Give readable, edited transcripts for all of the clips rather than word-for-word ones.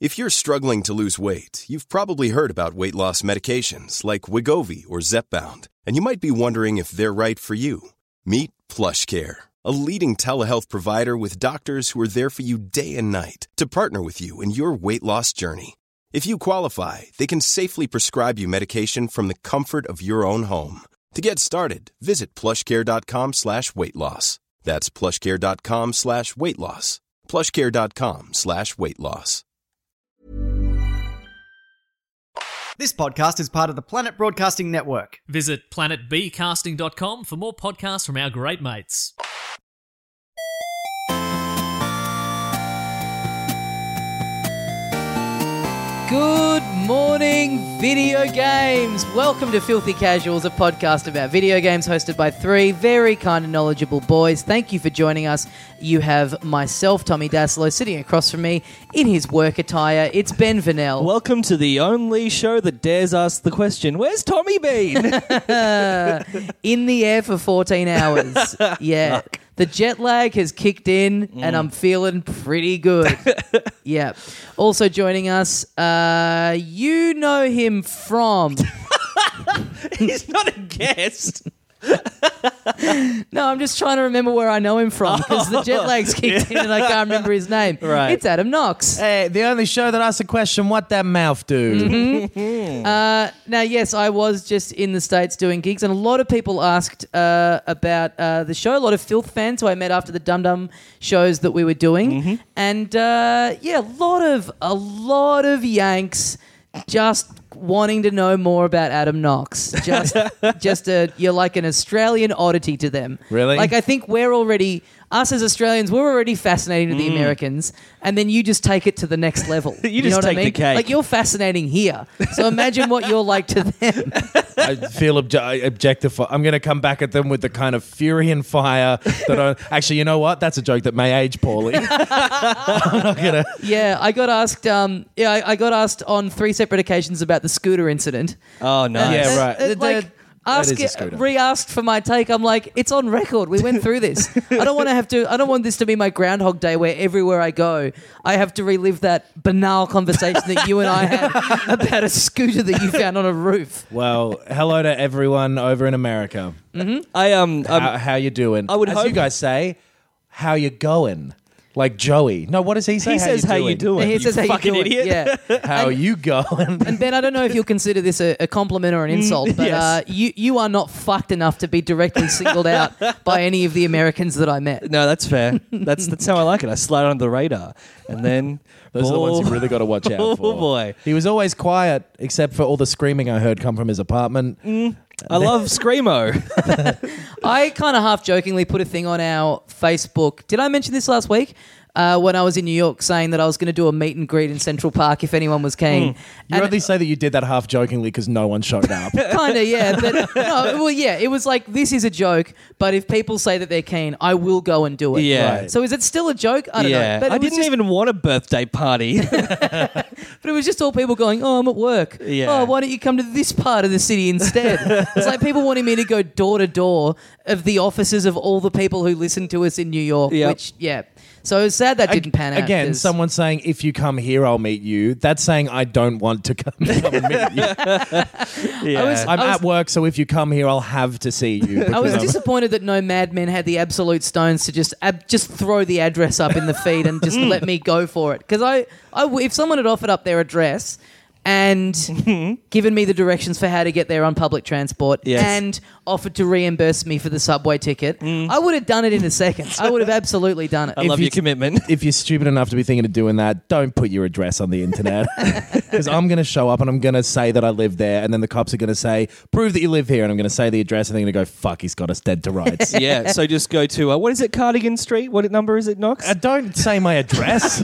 If you're struggling to lose weight, you've probably heard about weight loss medications like Wegovy or Zepbound, and you might be wondering if they're right for you. Meet PlushCare, a leading telehealth provider with doctors who are there for you day and night to partner with you in your weight loss journey. If you qualify, they can safely prescribe you medication from the comfort of your own home. To get started, visit plushcare.com/weightloss. That's plushcare.com/weightloss. plushcare.com/weightloss. This podcast is part of the Planet Broadcasting Network. Visit planetbcasting.com for more podcasts from our great mates. Good morning, video games. Welcome to Filthy Casuals, a podcast about video games hosted by three very kind and knowledgeable boys. Thank you for joining us. You have myself, Tommy Daslow, sitting across from me in his work attire. It's Ben Vanel. Welcome to the only show that dares ask the question, where's Tommy been? In the air for 14 hours. Yeah. The jet lag has kicked in, and I'm feeling pretty good. Yeah. Also joining us, you know him from... He's not a guest. No, I'm just trying to remember where I know him from, because the jet lag's kicked in and I can't remember his name. Right. It's Adam Knox. Hey, the only show that asks a question, what that mouth do? Now, yes, I was just in the States doing gigs, and a lot of people asked about the show. A lot of Filth fans who I met after the Dum Dum shows that we were doing. And, yeah, a lot of Yanks just wanting to know more about Adam Knox. You're like an Australian oddity to them. Really? Like, I think us as Australians, we're already fascinating to the Americans, and then you just take it to the next level. You know just what I take the mean? cake. Like, you're fascinating here. So imagine what you're like to them. I feel objectified. I'm going to come back at them with the kind of fury and fire that actually, you know what? That's a joke that may age poorly. I'm not going to... Yeah, I got asked. I got asked on 3 separate occasions about the scooter incident. Oh, nice. Yeah, right. That is a scooter. Re-asked for my take. I'm like, it's on record. We went through this. I don't want this to be my Groundhog Day where everywhere I go, I have to relive that banal conversation that you and I had about a scooter that you found on a roof. Well, hello to everyone over in America. How you doing? I would As hope- you guys say, how you going? Like Joey. No, what does he say? He says, how you doing? He says, how you fucking doing? idiot. Yeah. How you going? And Ben, I don't know if you'll consider this a compliment or an insult, but Yes. you are not fucked enough to be directly singled out by any of the Americans that I met. No, that's fair. That's how I like it. I slide under the radar. And then... Those are the ones you really got to watch out for. Oh, boy. He was always quiet, except for all the screaming I heard come from his apartment. I love Screamo. I kind of half jokingly put a thing on our Facebook. Did I mention this last week? When I was in New York, saying that I was going to do a meet and greet in Central Park if anyone was keen. You only say that you did that half jokingly because no one showed up. Kind of, yeah. But no, well, yeah, it was like, this is a joke, but if people say that they're keen, I will go and do it. Yeah. Right. So is it still a joke? I don't know. But I didn't even want a birthday party. But it was just all people going, oh, I'm at work. Yeah. Oh, why don't you come to this part of the city instead? It's like people wanting me to go door to door of the offices of all the people who listen to us in New York, Yep. which, yeah. So it was sad that didn't pan out. Again, 'cause- someone saying, if you come here, I'll meet you. That's saying I don't want to come and meet you. Yeah. I'm at work, so if you come here, I'll have to see you. I was because I'm- disappointed that no madmen had the absolute stones to just throw the address up in the feed and just let me go for it. Because if someone had offered up their address and given me the directions for how to get there on public transport Yes. and offered to reimburse me for the subway ticket, I would have done it in a second. I would have absolutely done it. I love your commitment. If you're stupid enough to be thinking of doing that, don't put your address on the internet. Because I'm going to show up and I'm going to say that I live there, and then the cops are going to say, prove that you live here, and I'm going to say the address, and they're going to go, fuck, he's got us dead to rights. Yeah, so just go to, what is it, Cardigan Street? What number is it, Knox? Don't say my address.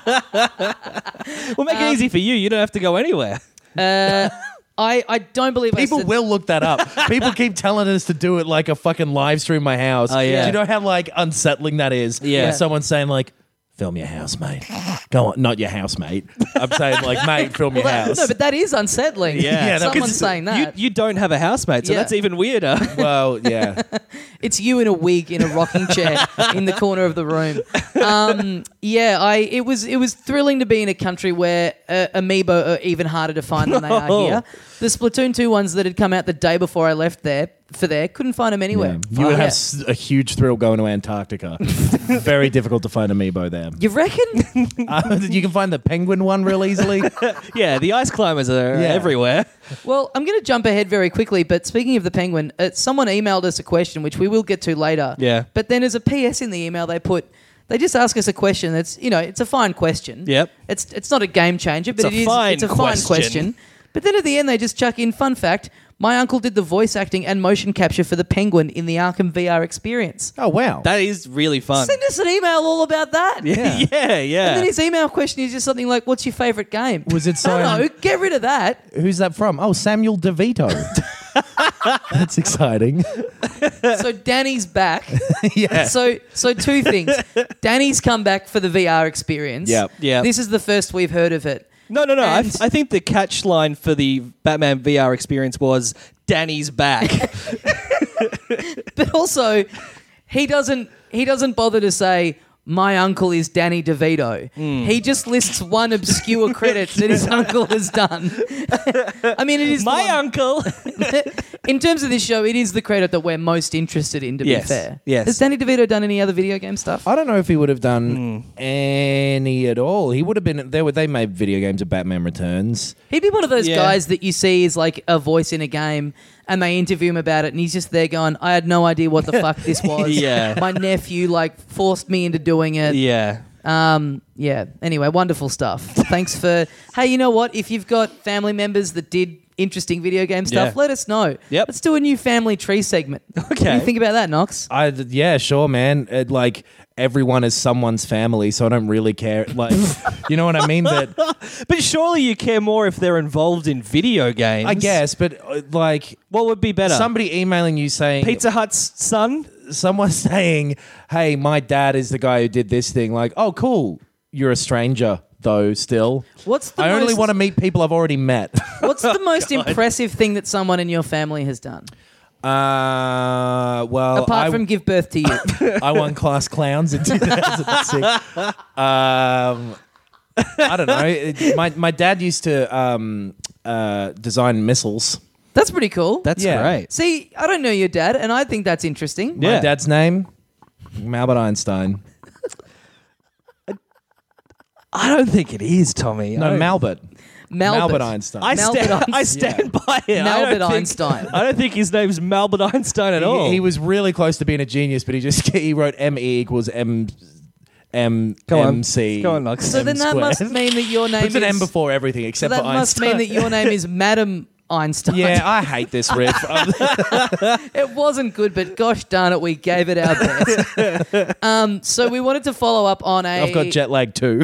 We'll make it easy for you. You don't have to go anywhere. I don't believe People I said... will look that up. People keep telling us to do it like a fucking live stream my house. Oh, yeah. Do you know how like unsettling that is? Yeah. When someone's saying like, film your house, mate. Go on, not your housemate. I'm saying like, mate, film your house. No, but that is unsettling. Yeah, Someone's saying that. You don't have a housemate, so Yeah. that's even weirder. Well, yeah. It's you in a wig in a rocking chair in the corner of the room. It was thrilling to be in a country where amiibo are even harder to find than they are here. The Splatoon 2 ones that had come out the day before I left there couldn't find them anywhere. You would have a huge thrill going to Antarctica. Very difficult to find amiibo there. You reckon? You can find the penguin one real easily. Yeah, the ice climbers are everywhere. Well, I'm going to jump ahead very quickly, but speaking of the penguin, someone emailed us a question, which we will get to later. Yeah. But then as a PS in the email, they just ask us a question that's, it's a fine question. Yep. It's not a game changer, but it's a fine question. But then at the end, they just chuck in, fun fact, my uncle did the voice acting and motion capture for the penguin in the Arkham VR experience. Oh, wow. That is really fun. Send us an email all about that. Yeah. yeah. And then his email question is just something like, what's your favourite game? Was it I don't know, get rid of that. Who's that from? Oh, Samuel DeVito. That's exciting. So Danny's back. Yeah. So two things. Danny's come back for the VR experience. Yep. Yep. This is the first we've heard of it. No. I And- think the catch line for the Batman VR experience was Danny's back. But also, he doesn't bother to say, my uncle is Danny DeVito. He just lists one obscure credit that his uncle has done. I mean, it is My the one- uncle. In terms of this show, it is the credit that we're most interested in, to be Yes, fair. yes. Has Danny DeVito done any other video game stuff? I don't know if he would have done any at all. He would have been there. They made video games of Batman Returns. He'd be one of those Yeah. guys that you see is like a voice in a game and they interview him about it and he's just there going, I had no idea what the fuck this was. Yeah. My nephew forced me into doing it. Yeah. Anyway, wonderful stuff. Thanks for... Hey, you know what? If you've got family members that did interesting video game stuff, Yeah. let us know. Yep. Let's do a new family tree segment. What do you think about that, Knox? Yeah, sure, man. Everyone is someone's family, so I don't really care. Like, you know what I mean? That But surely you care more if they're involved in video games. I guess, but What would be better? somebody emailing you saying Pizza Hut's son? someone saying, "Hey, my dad is the guy who did this thing." Like, oh, cool. You're a stranger, though. Still, What's the I only most- want to meet people I've already met. What's the most impressive thing that someone in your family has done? Well, Apart from give birth to you. I won Class Clowns in 2006. I don't know. My dad used to design missiles. That's pretty cool. That's Yeah. great. See, I don't know your dad, and I think that's interesting. Yeah. My dad's name, Albert Einstein. I don't think it is, Tommy. No, Malbert. Malbert Einstein. I Malbert stand by it. Malbert Einstein. I don't think his name's Malbert Einstein at all. He was really close to being a genius, but he wrote ME equals M Go on. MC. Go on, Knox. So then that must mean that your name Puts an is... M before everything so except that for must Einstein. mean that your name is Madam Einstein. Yeah, I hate this riff. It wasn't good, but gosh darn it, we gave it our best. So we wanted to follow up on a... I've got jet lag too.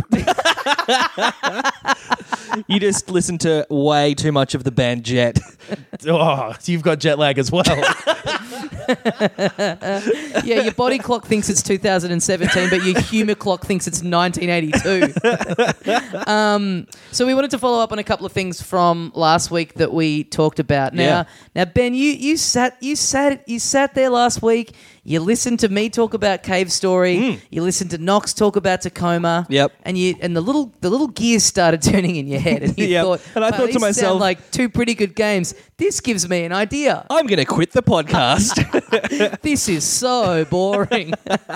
You just listen to way too much of the band Jet. Oh, you've got jet lag as well. Yeah, your body clock thinks it's 2017, but your humour clock thinks it's 1982. So we wanted to follow up on a couple of things from last week that we talked about. Now, Ben, you sat there last week. You listened to me talk about Cave Story. You listened to Knox talk about Tacoma. Yep. And the little gears started turning in your head, and you Yep. thought, And I "Wow, thought to these myself- sound like two pretty good games. This gives me an idea. I'm going to quit the podcast. This is so boring."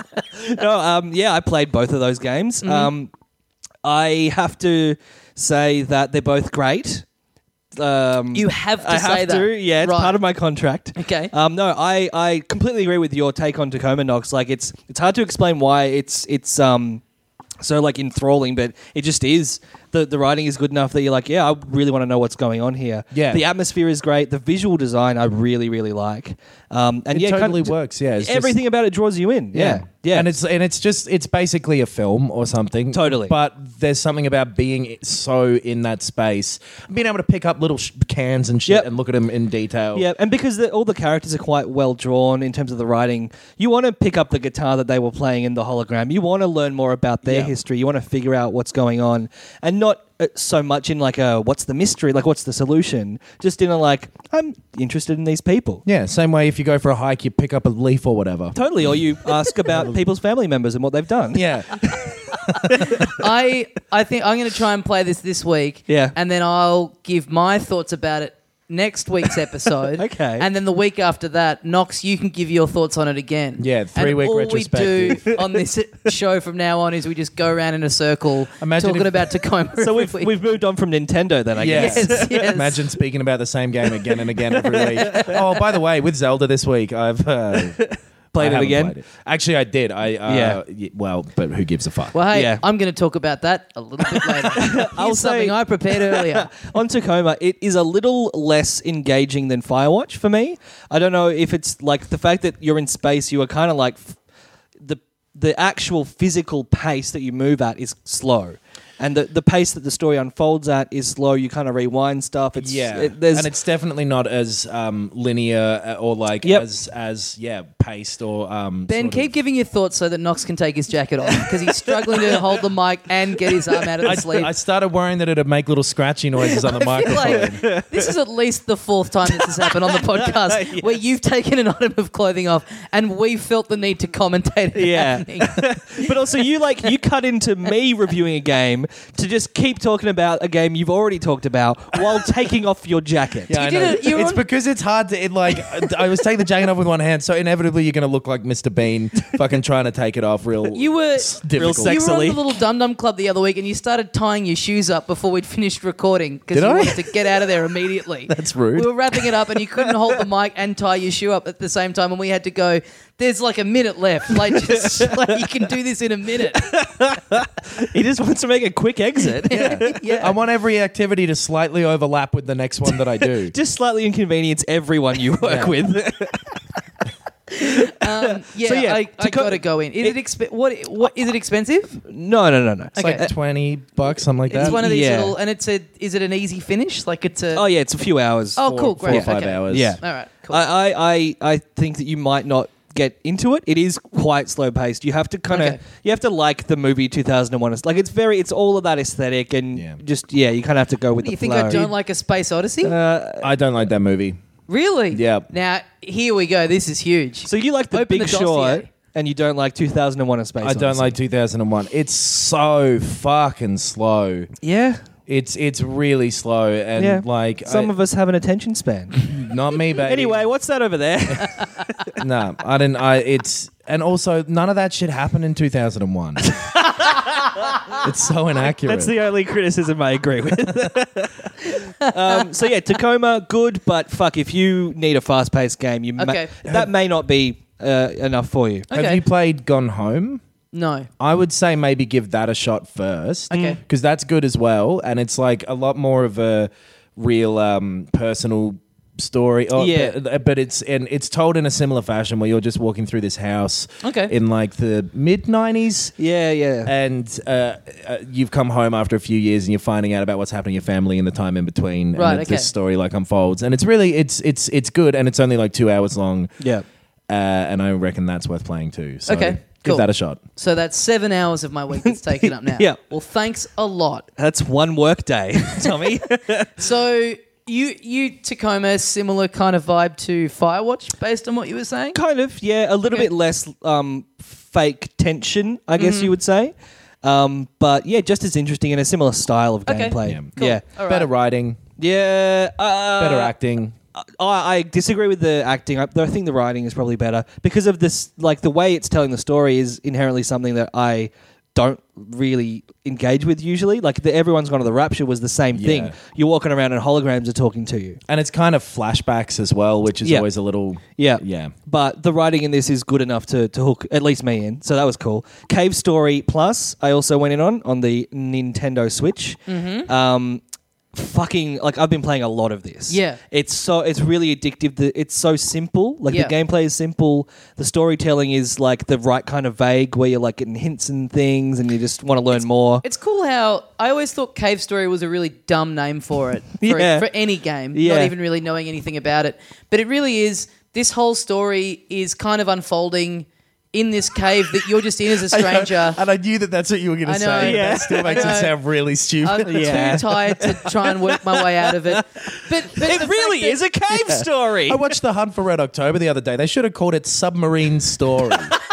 I played both of those games. I have to say that they're both great. You have to I say have that. to. Yeah, it's Right. part of my contract. Okay. No, I completely agree with your take on Tacoma, Knox. Like, it's hard to explain why it's so like enthralling, but it just is. the writing is good enough that you're like, yeah, I really want to know what's going on here. Yeah. The atmosphere is great. The visual design I really, really like. And It yeah, totally kind of, works. Yeah, it's just- everything about it draws you in. Yeah. And it's basically a film or something. Totally. But there's something about being so in that space, being able to pick up little cans and shit Yep. and look at them in detail. Yeah, and because all the characters are quite well drawn in terms of the writing, you want to pick up the guitar that they were playing in the hologram. You want to learn more about their Yeah. history. You want to figure out what's going on, and not so much in like a what's the mystery, like what's the solution. Just in a like, I'm interested in these people. Yeah, same way if you go for a hike, you pick up a leaf or whatever. Totally, or you ask about people's family members and what they've done. Yeah. I think I'm going to try and play this week. Yeah. And then I'll give my thoughts about it next week's episode. Okay. And then the week after that, Knox, you can give your thoughts on it again. Yeah, 3-week retrospective. All we do on this show from now on is we just go around in a circle Imagine talking if- about Tacoma. So every week. we've moved on from Nintendo then, I guess. Yes. Imagine speaking about the same game again and again every week. Oh, by the way, with Zelda this week, I've Played I it haven't again? played it. Actually, I did. Well, but who gives a fuck? Well, hey, Yeah. I'm going to talk about that a little bit later. I'll Here's something say- I prepared earlier. On Tacoma, it is a little less engaging than Firewatch for me. I don't know if it's like the fact that you're in space, you are kind of like the actual physical pace that you move at is slow. And the pace that the story unfolds at is slow. You kind of rewind stuff. It's and it's definitely not as linear or like Yep. as paced or Ben, sort keep of- giving your thoughts so that Knox can take his jacket off because he's struggling to hold the mic and get his arm out of the sleeve. I started worrying that it'd make little scratchy noises on the I feel microphone. like this is at least the fourth time this has happened on the podcast where you've taken an item of clothing off and we felt the need to commentate it Yeah. happening. But also, you cut into me reviewing a game to just keep talking about a game you've already talked about while taking off your jacket. Yeah, I You did know. it- you were It's on- because it's hard to I was taking the jacket off with one hand, so inevitably you're going to look like Mr. Bean, fucking trying to take it off real. You were difficult. sex- You were on Sexily. the little Dum Dum Club the other week and you started tying your shoes up before we'd finished recording because Did you I? wanted to get out of there immediately. That's rude. We were wrapping it up and you couldn't hold the mic and tie your shoe up at the same time and we had to go, there's like a minute left. Like, just like you can do this in a minute. He just wants to make a quick exit. Yeah. I want every activity to slightly overlap with the next one that I do. Just slightly inconvenience everyone you work with. Yeah, So, yeah, I to got to go in. Is it what is it expensive? No. It's like $20, something like that. It's one of these Yeah. little, and is it an easy finish? Like it's a. Oh yeah, it's a few hours. Oh, cool, great. 4 or 5 okay. hours. Yeah. All right, cool. I think that you might not get into it. It is quite slow paced. You have to Okay. you have to like the movie 2001. It's like it's all of that aesthetic and Yeah. you kind of have to go with the you think flow. I don't like a Space Odyssey? I don't like that movie. Really? Yeah. Now here we go. This is huge. So you like the Open Big the Short dossier. and you don't like 2001: A Space I don't Odyssey. like 2001. It's so fucking slow. Yeah. It's really slow and Yeah. like Some of us have an attention span. not me, baby. Anyway, what's that over there? No, I didn't. And also none of that shit happened in 2001. It's so inaccurate. That's the only criticism I agree with. So yeah, Tacoma, good, but fuck, if you need a fast-paced game, Okay. that may not be enough for you. Have Okay. you played Gone Home? No. I would say maybe give that a shot first. Okay. Because that's good as well. And it's like a lot more of a real personal story. Oh, Yeah. But it's told in a similar fashion where you're just walking through this house Okay. in like the mid-90s. Yeah, yeah. And you've come home after a few years and you're finding out about what's happening to your family in the time in between. Right, And okay. this story like unfolds. And it's really, it's good. And it's only like 2 hours long. Yeah. And I reckon that's worth playing too. So Okay, give cool. that a shot. So that's 7 hours of my week that's taken up now. Yeah. Well, thanks a lot. That's one work day, Tommy. So you Tacoma, similar kind of vibe to Firewatch based on what you were saying? Kind of, yeah. A little Okay. bit less fake tension, I guess you would say. But yeah, just as interesting and a similar style of Okay. gameplay. Yeah. Cool. Yeah. All right. Better writing, Yeah. better acting. I disagree with the acting. I think the writing is probably better because of this. Like the way it's telling the story is inherently something that I don't really engage with usually. Like Everyone's Gone to the Rapture was the same thing. Yeah. You're walking around and holograms are talking to you. And it's kind of flashbacks as well, which is Yeah. always a little... Yeah. Yeah. But the writing in this is good enough to hook at least me in. So that was cool. Cave Story Plus, I also went in on the Nintendo Switch. Mm-hmm. Fucking, like, I've been playing a lot of this. Yeah. It's really addictive. It's so simple. Like, Yeah. the gameplay is simple. The storytelling is, like, the right kind of vague where you're, like, getting hints and things and you just want to learn more. It's cool how I always thought Cave Story was a really dumb name for it. Yeah. For any game. Yeah. Not even really knowing anything about it. But it really is. This whole story is kind of unfolding in this cave that you're just in as a stranger. And I knew that that's what you were going to I know. say. Yeah. That still makes I it know. sound really stupid. I'm too tired to try and work my way out of it. But It really is a cave story. I watched The Hunt for Red October the other day. They should have called it Submarine Story.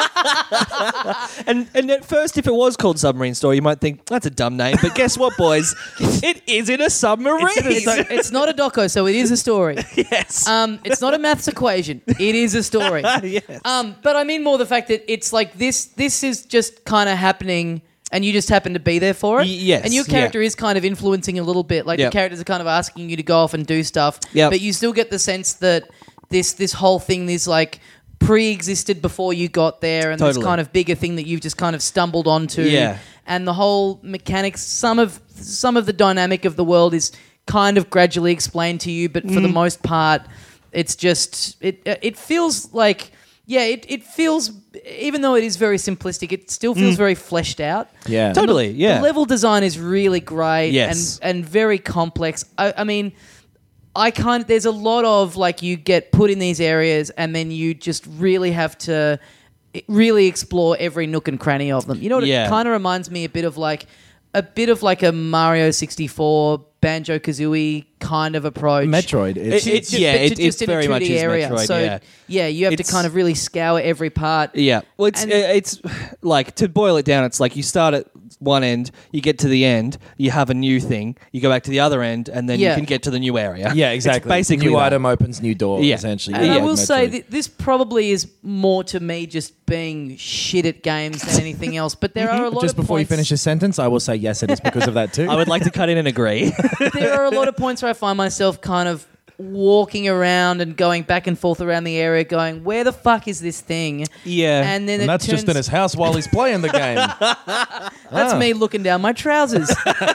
And at first, if it was called Submarine Story, you might think, that's a dumb name. But guess what, boys? It is in a submarine. It's not a doco, so it is a story. Yes. It's not a maths equation. It is a story. Yes. But I mean more the fact that it's like this is just kind of happening and you just happen to be there for it. Yes, And your character is kind of influencing a little bit. Like Yep. the characters are kind of asking you to go off and do stuff. Yep. But you still get the sense that this whole thing is like pre-existed before you got there and Totally. this kind of bigger thing that you've just kind of stumbled onto. Yeah. And the whole mechanics, some of the dynamic of the world is kind of gradually explained to you, but for the most part, it's just it feels like it feels, even though it is very simplistic, it still feels very fleshed out. Yeah. Totally, yeah. The level design is really great Yes. and very complex. I mean, there's a lot of like you get put in these areas and then you just really have to really explore every nook and cranny of them. You know what Yeah. it kind of reminds me a bit of like a Mario 64 Banjo-Kazooie kind of approach. Metroid. It's, It's Just in a very much 2D is area. Metroid, So yeah. you have to It's- kind of really scour every part. Yeah. Well, And- it's like, to boil it down, it's like you start at one end, you get to the end, you have a new thing, you go back to the other end, and then Yeah. you can get to the new area. yeah, exactly. It's basically new that. item opens new door, Yeah. essentially. And Yeah, I will say Metroid. that this probably is more to me just being shit at games than anything else. But there are a lot Just of before points, you finish a sentence, I will say yes, it is because of that too. I would like to cut in and agree. there are a lot of points where I find myself kind of walking around and going back and forth around the area going, where the fuck is this thing? Yeah. And then and that's just in his house while he's playing the game. That's me looking down my trousers.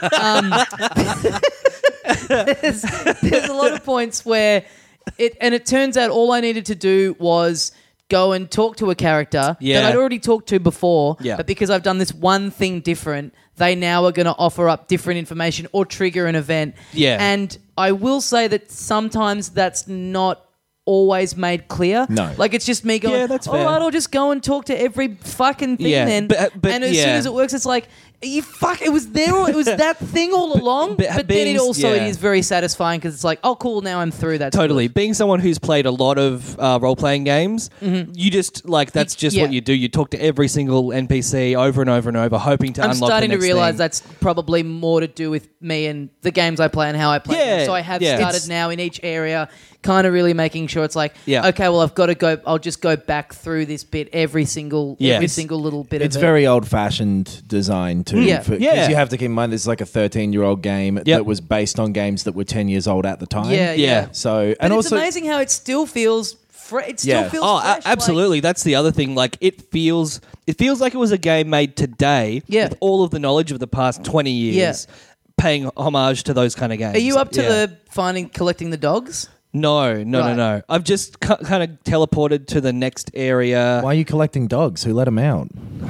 There's a lot of points where it turns out all I needed to do was go and talk to a character Yeah. that I'd already talked to before, Yeah. but because I've done this one thing different, they now are going to offer up different information or trigger an event. Yeah. And I will say that sometimes that's not always made clear. No. Like it's just me going, Yeah, that's all fair. right, I'll just go and talk to every fucking thing Yeah, then. but and as soon yeah. as it works, it's like, it was there, it was that thing all along. But But then being- it also yeah. is very satisfying because it's like, oh, cool, now I'm through that. Totally. Being someone who's played a lot of role-playing games, you just, like, that's just Yeah. what you do. You talk to every single NPC over and over and over, hoping to I'm unlock starting the to next realize thing. that's probably more to do with me and the games I play and how I play Yeah, them. So I have yeah. started It's- now in each area, kind of really making sure it's like, Yeah. okay, well, I've got to go. I'll just go back through this bit every single little bit It's of it. very old-fashioned design too. Yeah. Because Yeah. you have to keep in mind this is like a 13-year-old game that was based on games that were 10 years old at the time. Yeah, Yeah. So But and it's also amazing how it still feels. It still Yeah. feels. Oh, fresh, like- absolutely. That's the other thing. Like, it feels like it was a game made today Yeah. with all of the knowledge of the past 20 years, paying homage to those kind of games. Are you up to Yeah. collecting the dogs? No. Right. I've just kind of teleported to the next area. why are you collecting dogs? Who let them out?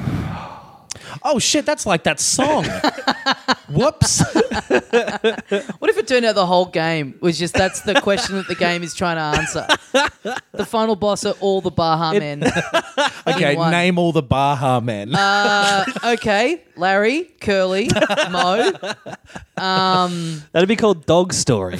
Oh shit, that's like that song. Whoops. What if it turned out the whole game was just that's the question that the game is trying to answer? The final boss are all the Baha men. Okay, in one. name all the Baha men. Okay, Larry, Curly, Mo. That'd be called Dog Story.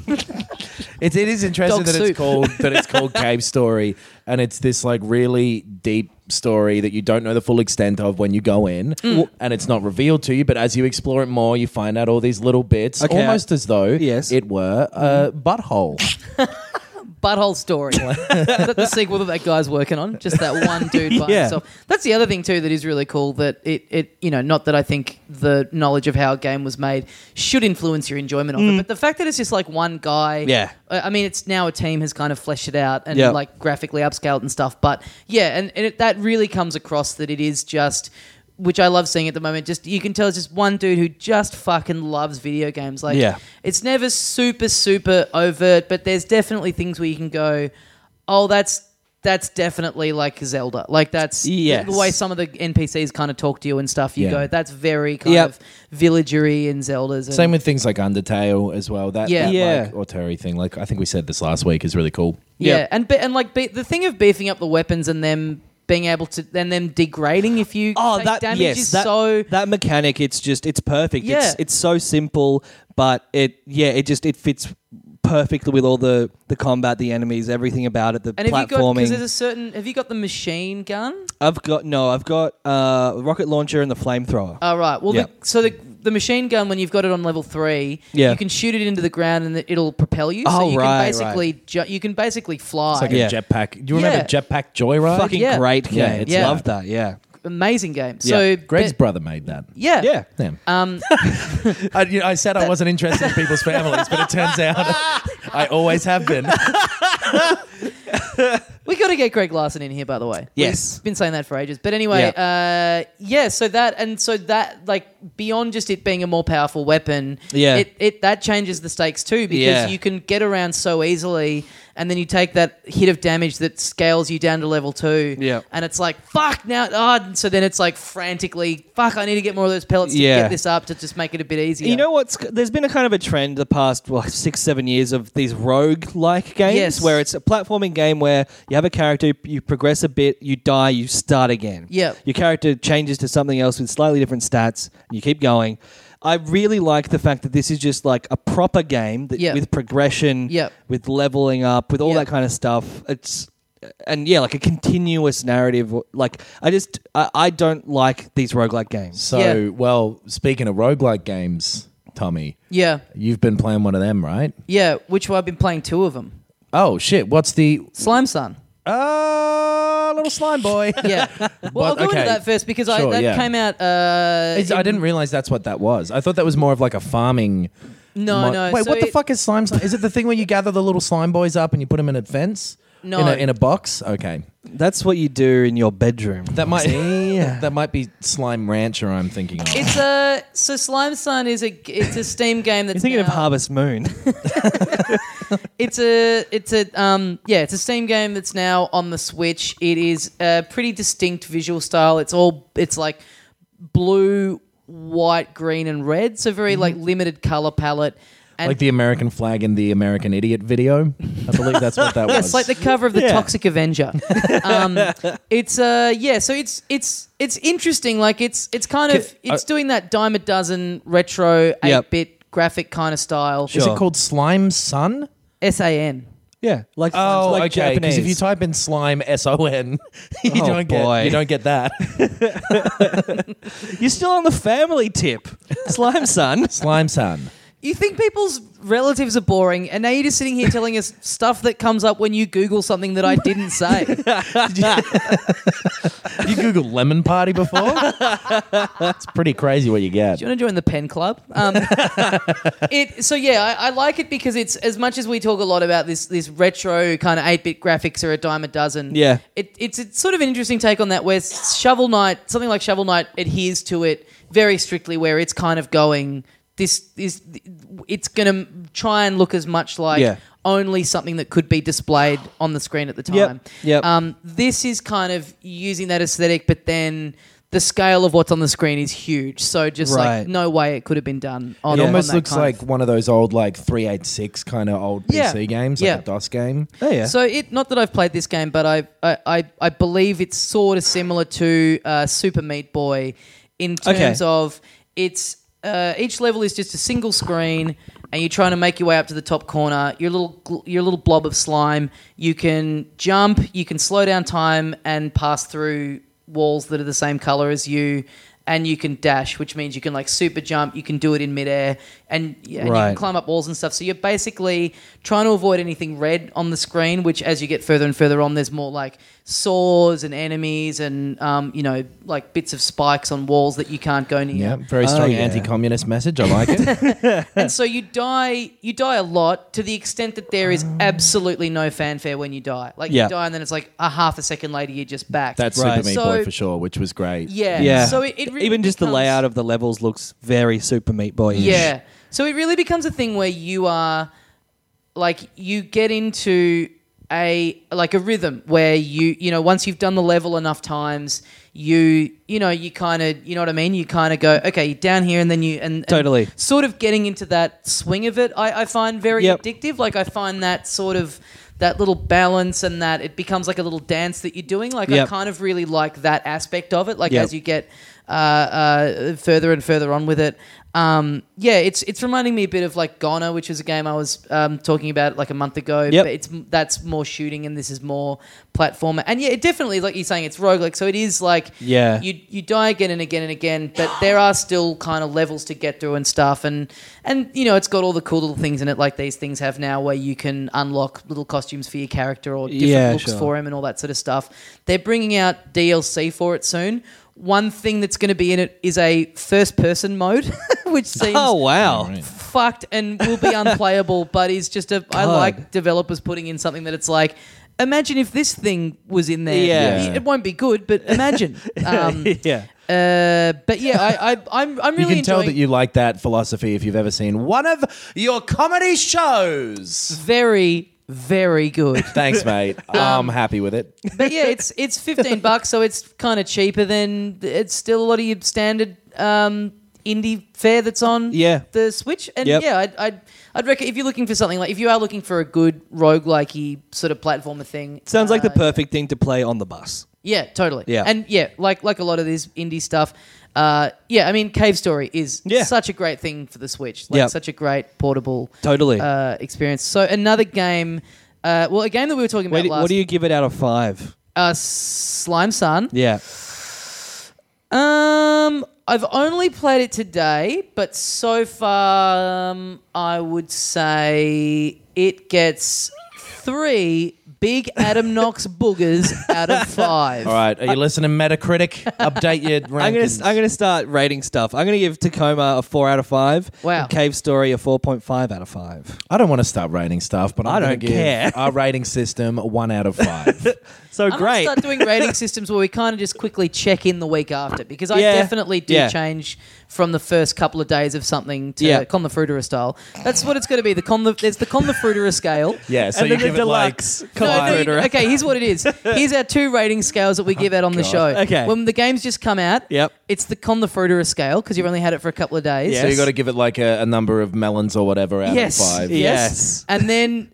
It is interesting Dog that soup. it's called Cave Story, and it's this like really deep story that you don't know the full extent of when you go in, and it's not revealed to you. But as you explore it more, you find out all these little bits, Okay, almost as though Yes. it were a butthole. Butthole Story. Is that the sequel that guy's working on? Just that one dude by himself. That's the other thing too that is really cool. That it not that I think the knowledge of how a game was made should influence your enjoyment of it, but the fact that it's just like one guy. Yeah. I mean, it's now a team has kind of fleshed it out and Yep. like graphically upscaled and stuff. But yeah, and that really comes across that it is just. Which I love seeing at the moment. Just you can tell it's just one dude who just fucking loves video games. Like, it's never super, super overt, but there's definitely things where you can go, oh, that's definitely like Zelda. Like that's the way some of the NPCs kind of talk to you and stuff. You go, that's very kind of villagery in Zeldas. And Same with things like Undertale as well. That Yeah. like, Autori thing. Like I think we said this last week is really cool. yeah, and the thing of beefing up the weapons and them being able to then them degrading if you take damage is so that mechanic. It's perfect. Yeah. It's so simple, but it fits perfectly with all the combat, the enemies, everything about it. The and platforming. have you got the machine gun? I've got a rocket launcher and the flamethrower. Oh, right. Well, Yeah. the machine gun, when you've got it on level 3, Yeah. you can shoot it into the ground and it'll propel you. Oh, so you right, you can basically fly. It's like Yeah. a jetpack. Do you remember Jetpack Joyride? Fucking Yeah. great game. Yeah, it's Yeah. Love that. Yeah. Amazing game. Yeah. So Greg's brother made that. yeah. Yeah. Damn. Um, I said I wasn't interested in people's families, but it turns out I always have been. we got to get Greg Larson in here, by the way. Yes. We've been saying that for ages. But anyway, so that like beyond just it being a more powerful weapon, it that changes the stakes too because you can get around so easily and then you take that hit of damage that scales you down to level 2 and it's like, fuck, now, so then it's like frantically, fuck, I need to get more of those pellets to get this up to just make it a bit easier. You know what's? There's been a kind of a trend the past 6-7 years of these rogue-like games Yes. where it's a platforming game where you have a character, you progress a bit, you die, you start again. Yep. Your character changes to something else with slightly different stats, and you keep going. I really like the fact that this is just like a proper game that, with progression, with leveling up, with all that kind of stuff. Like a continuous narrative. Like I don't like these roguelike games. So, well, speaking of roguelike games, Tommy, you've been playing one of them, right? Yeah, which I've been playing 2 of them. Oh, shit. What's the... Slime Son. Little slime boy. Yeah. Well, I'll go into that first because that came out... I didn't realize that's what that was. I thought that was more of like a farming... No. Wait, so what the fuck is slime? Is it the thing where you gather the little slime boys up and you put them in a fence? No. In a box? Okay. That's what you do in your bedroom. That might that might be Slime Rancher I'm thinking of. So Slime Son is it's a Steam game that's You're thinking of Harvest Moon. It's a Steam game that's now on the Switch. It is a pretty distinct visual style. It's like blue, white, green, and red. So very like limited color palette. And like the American flag in the American Idiot video. I believe that's what that was. It's like the cover of the Toxic Avenger. So it's interesting. Like it's kind of it's doing that dime a dozen retro 8-bit graphic kind of style. Is it called Slime Son? SAN. Yeah, like okay. Because Japanese. if you type in slime SON, you don't get that. You're still on the family tip. Slime Son. Slime Son. You think people's relatives are boring, and now you're just sitting here telling us stuff that comes up when you Google something that I didn't say. You Googled Lemon Party before? It's pretty crazy what you get. Do you want to join the pen club? I like it because it's, as much as we talk a lot about this retro kind of 8-bit graphics or a dime a dozen, it's sort of an interesting take on that where something like Shovel Knight adheres to it very strictly, where it's kind of going... it's going to try and look as much like only something that could be displayed on the screen at the time. This is kind of using that aesthetic, but then the scale of what's on the screen is huge. So just like no way it could have been done on It almost on that looks kind like of. one of those old like 386 kind of old PC games, like a DOS game. Oh yeah. So not that I've played this game, but I believe it's sort of similar to Super Meat Boy in terms of it's... each level is just a single screen, and you're trying to make your way up to the top corner. You're a little blob of slime. You can jump, you can slow down time and pass through walls that are the same color as you, and you can dash, which means you can like super jump, you can do it in midair, and you can climb up walls and stuff. So you're basically trying to avoid anything red on the screen, which as you get further and further on, there's more like saws and enemies and like bits of spikes on walls that you can't go near. Yeah, very strong anti-communist message. I like it. And so you die a lot to the extent that there is absolutely no fanfare when you die. Like you die and then it's like a half a second later you're just back. That's Super Meat Boy for sure, which was great. Yeah. So it really even just the layout of the levels looks very Super Meat Boy-ish. Yeah. So it really becomes a thing where you are like you get into a rhythm where you know once you've done the level enough times you kind of you know what I mean, you kind of go okay, you're down here and then you and totally sort of getting into that swing of it I find very addictive. Like I find that sort of that little balance and that it becomes like a little dance that you're doing. Like I kind of really like that aspect of it. Like as you get further and further on with it. It's reminding me a bit of like Goner, which was a game I was talking about like a month ago. But that's more shooting and this is more platformer. And it definitely, like you're saying, it's roguelike. So it is like you die again and again and again, but there are still kind of levels to get through and stuff. And it's got all the cool little things in it, like these things have now where you can unlock little costumes for your character or different looks for him and all that sort of stuff. They're bringing out DLC for it soon. One thing that's going to be in it is a first-person mode, which seems fucked and will be unplayable, but is just I like developers putting in something that it's like, imagine if this thing was in there. Yeah. It won't be good, but imagine. I'm really You can tell that you like that philosophy if you've ever seen one of your comedy shows. Very, very good. Thanks, mate. I'm happy with it. But it's $15, so it's kind of cheaper than it's still a lot of your standard indie fare that's on the Switch. And I'd reckon if you're looking for something like if you are looking for a good roguelike-y sort of platformer thing, sounds like the perfect thing to play on the bus. Yeah, totally. Yeah. And like a lot of this indie stuff. I mean, Cave Story is such a great thing for the Switch. Like such a great portable experience. So another game, a game that we were talking about last. What do you give it out of 5? Slime Sun. Yeah. I've only played it today, but so far I would say it gets 3 big Adam Knox boogers out of 5. All right, are you listening, Metacritic? Update your rankings. I'm gonna start rating stuff. I'm gonna give Tacoma a 4 out of 5. Wow. And Cave Story a 4.5 out of 5. I don't want to start rating stuff, but I I'm don't going to give care. our rating system a 1 out of 5. So I'm going great. to start doing rating systems where we kind of just quickly check in the week after, because I definitely do change from the first couple of days of something to Con the Fruiterer style. That's what it's going to be. There's the Con the Fruiterer scale. Yeah, so And you then give the it like deluxe. Okay, here's what it is. Here's our 2 rating scales that we give out on the show. Okay. When the games just come out, Yep. it's the Con the Fruiterer scale because you've only had it for a couple of days. So you got to give it like a number of melons or whatever out Yes. of 5. Yes. And then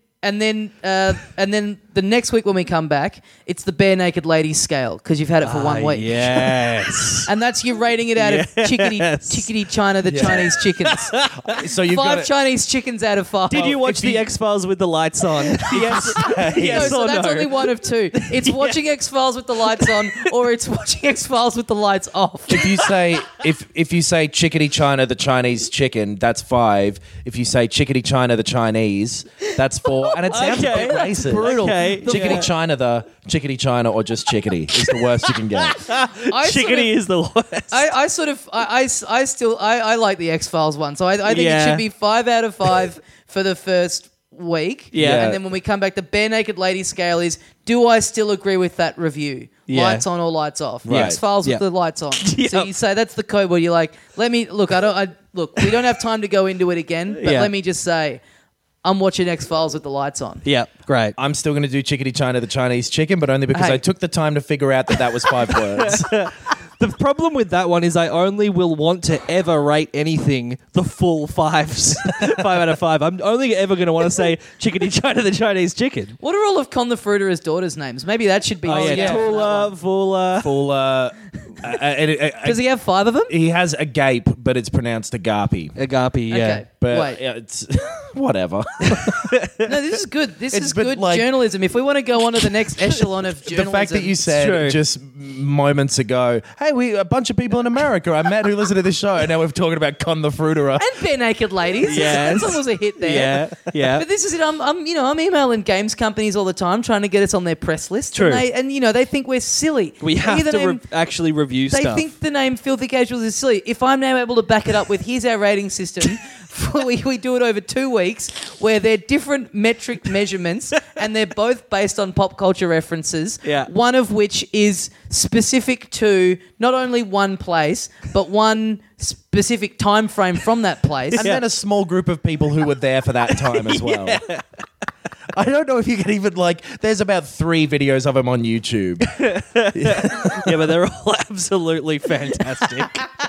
the next week when we come back, it's the Bare Naked Ladies scale because you've had it for 1 week. Yes. And that's you rating it out of chickadee China, the Chinese chickens. So you've 5 got Chinese chickens out of 5. Did you watch the X-Files with the lights on? Yes. Yes so or that's no? only one of 2. It's watching X-Files with the lights on, or it's watching X-Files with the lights off. If you say chickadee China, the Chinese chicken, that's 5. If you say chickadee China, the Chinese, that's 4. And it sounds a bit racist. Brutal. Okay. Chickadee China, or just chickadee is the worst you can get. Chickadee is the worst. I still like the X-Files one, so I think it should be 5 out of 5 for the first week. Yeah. And then when we come back, the Bare Naked Lady scale is, do I still agree with that review? Yeah. Lights on or lights off? Right. X-Files with the lights on. So you say that's the code where you're like, we don't have time to go into it again, but let me just say, I'm watching X-Files with the lights on. Yeah, great. I'm still going to do chickadee China, the Chinese chicken, but only because Hey. I took the time to figure out that was 5 words. The problem with that one is I only will want to ever rate anything the full 5s. 5 out of 5. I'm only ever going to want to say Chickadee China, the Chinese chicken. What are all of Con the Fruiterer's daughters' names? Maybe that should be. Tula, Vula. Full, Does he have 5 of them? he has a gape, but it's pronounced agape. Agape, yeah. Okay. But Wait. it's whatever. No, this is good. This It's is been good like- journalism. If we want to go on to the next echelon of journalism. The fact that you said true. just moments ago, hey, we a bunch of people in America I met who listen to this show, and now we're talking about Con the Fruiterer. And Bare Naked Ladies. Yes. That was a hit there. Yeah. But this is it. I'm emailing games companies all the time, trying to get us on their press list. True. And they think we're silly. We have Hear the to name- actually review They stuff. think the name Filthy Casuals is silly. If I'm now able to back it up with here's our rating system, we do it over 2 weeks where they're different metric measurements and they're both based on pop culture references. Yeah. One of which is specific to not only one place, but one specific time frame from that place. And then a small group of people who were there for that time as well. I don't know if you can even there's about 3 videos of him on YouTube. Yeah, but they're all absolutely fantastic.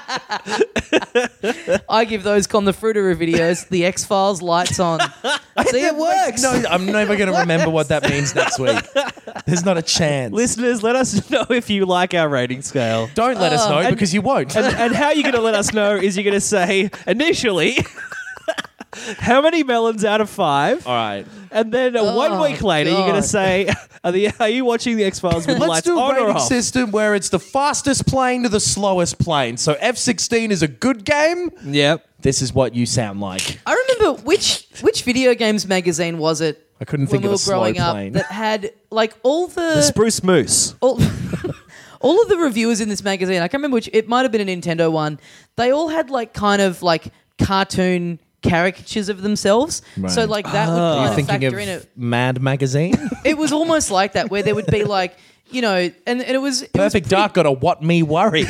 I give those Con the Fruiterer videos the X-Files lights on. See, it works. No, I'm never going to remember what that means next week. There's not a chance. Listeners, let us know if you like our rating scale. Don't let us know because you won't. And how you're going to let us know is you're going to say, initially, how many melons out of 5? All right. And then 1 week later, you're going God. to say, are you watching the X-Files with the Let's lights do a on or rating off? system where it's the fastest plane to the slowest plane. So F-16 is a good game. Yep. This is what you sound like. I remember which video games magazine was it? I couldn't when think we of were a slow growing up plane. that had all The Spruce Moose. all of the reviewers in this magazine. I can't remember which. It might have been a Nintendo one. They all had cartoon caricatures of themselves. Right. So that would Are kind you of thinking factor of in it. Mad Magazine? It was almost like that, where there would be and it was Perfect Dark got a What Me Worry.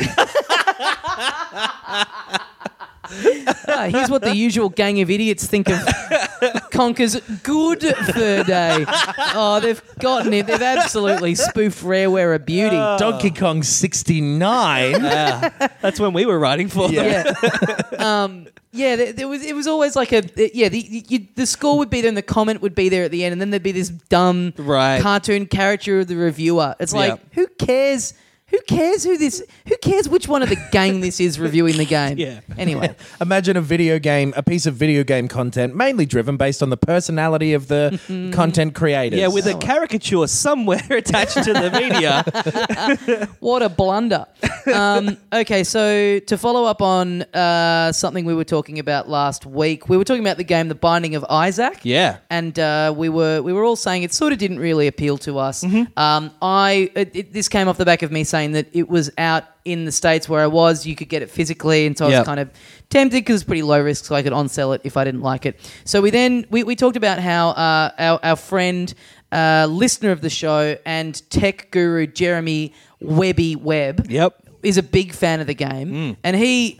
Here's what the usual gang of idiots think of Conker's Good Fur Day. Oh, they've gotten it. They've absolutely spoofed Rareware a beauty. Donkey Kong 69. That's when we were writing for them. Yeah. There was. It was always like the score would be there and the comment would be there at the end, and then there'd be this dumb cartoon caricature of the reviewer. It's like, who cares? Who cares who cares which one of the gang this is reviewing the game? Yeah. Anyway. Imagine a piece of video game content mainly driven based on the personality of the content creators. Yeah, with a caricature somewhere attached to the media. What a blunder. Okay, so to follow up on something we were talking about last week, we were talking about the game The Binding of Isaac. Yeah. And we were all saying it sort of didn't really appeal to us. This came off the back of me saying that it was out in the States where I was. You could get it physically, and so I was kind of tempted because it's pretty low risk, so I could on-sell it if I didn't like it. So we talked about how our friend, listener of the show and tech guru Jeremy Webb is a big fan of the game. And he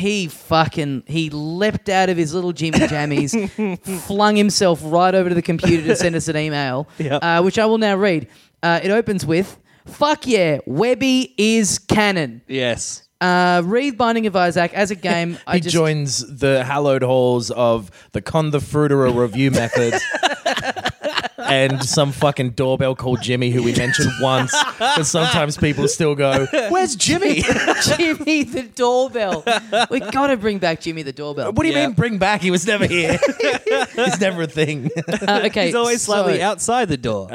leapt out of his little Jimmy Jammies, flung himself right over to the computer to send us an email, which I will now read. It opens with, "Fuck yeah, Webby is canon." Yes. Read Binding of Isaac as a game. He joins the hallowed halls of the Con the Fruiterer review method and some fucking doorbell called Jimmy who we mentioned once, but sometimes people still go, "Where's Jimmy?" Jimmy the doorbell. We got to bring back Jimmy the doorbell. What do you mean bring back? He was never here. He's never a thing. Okay, He's always slightly outside the door.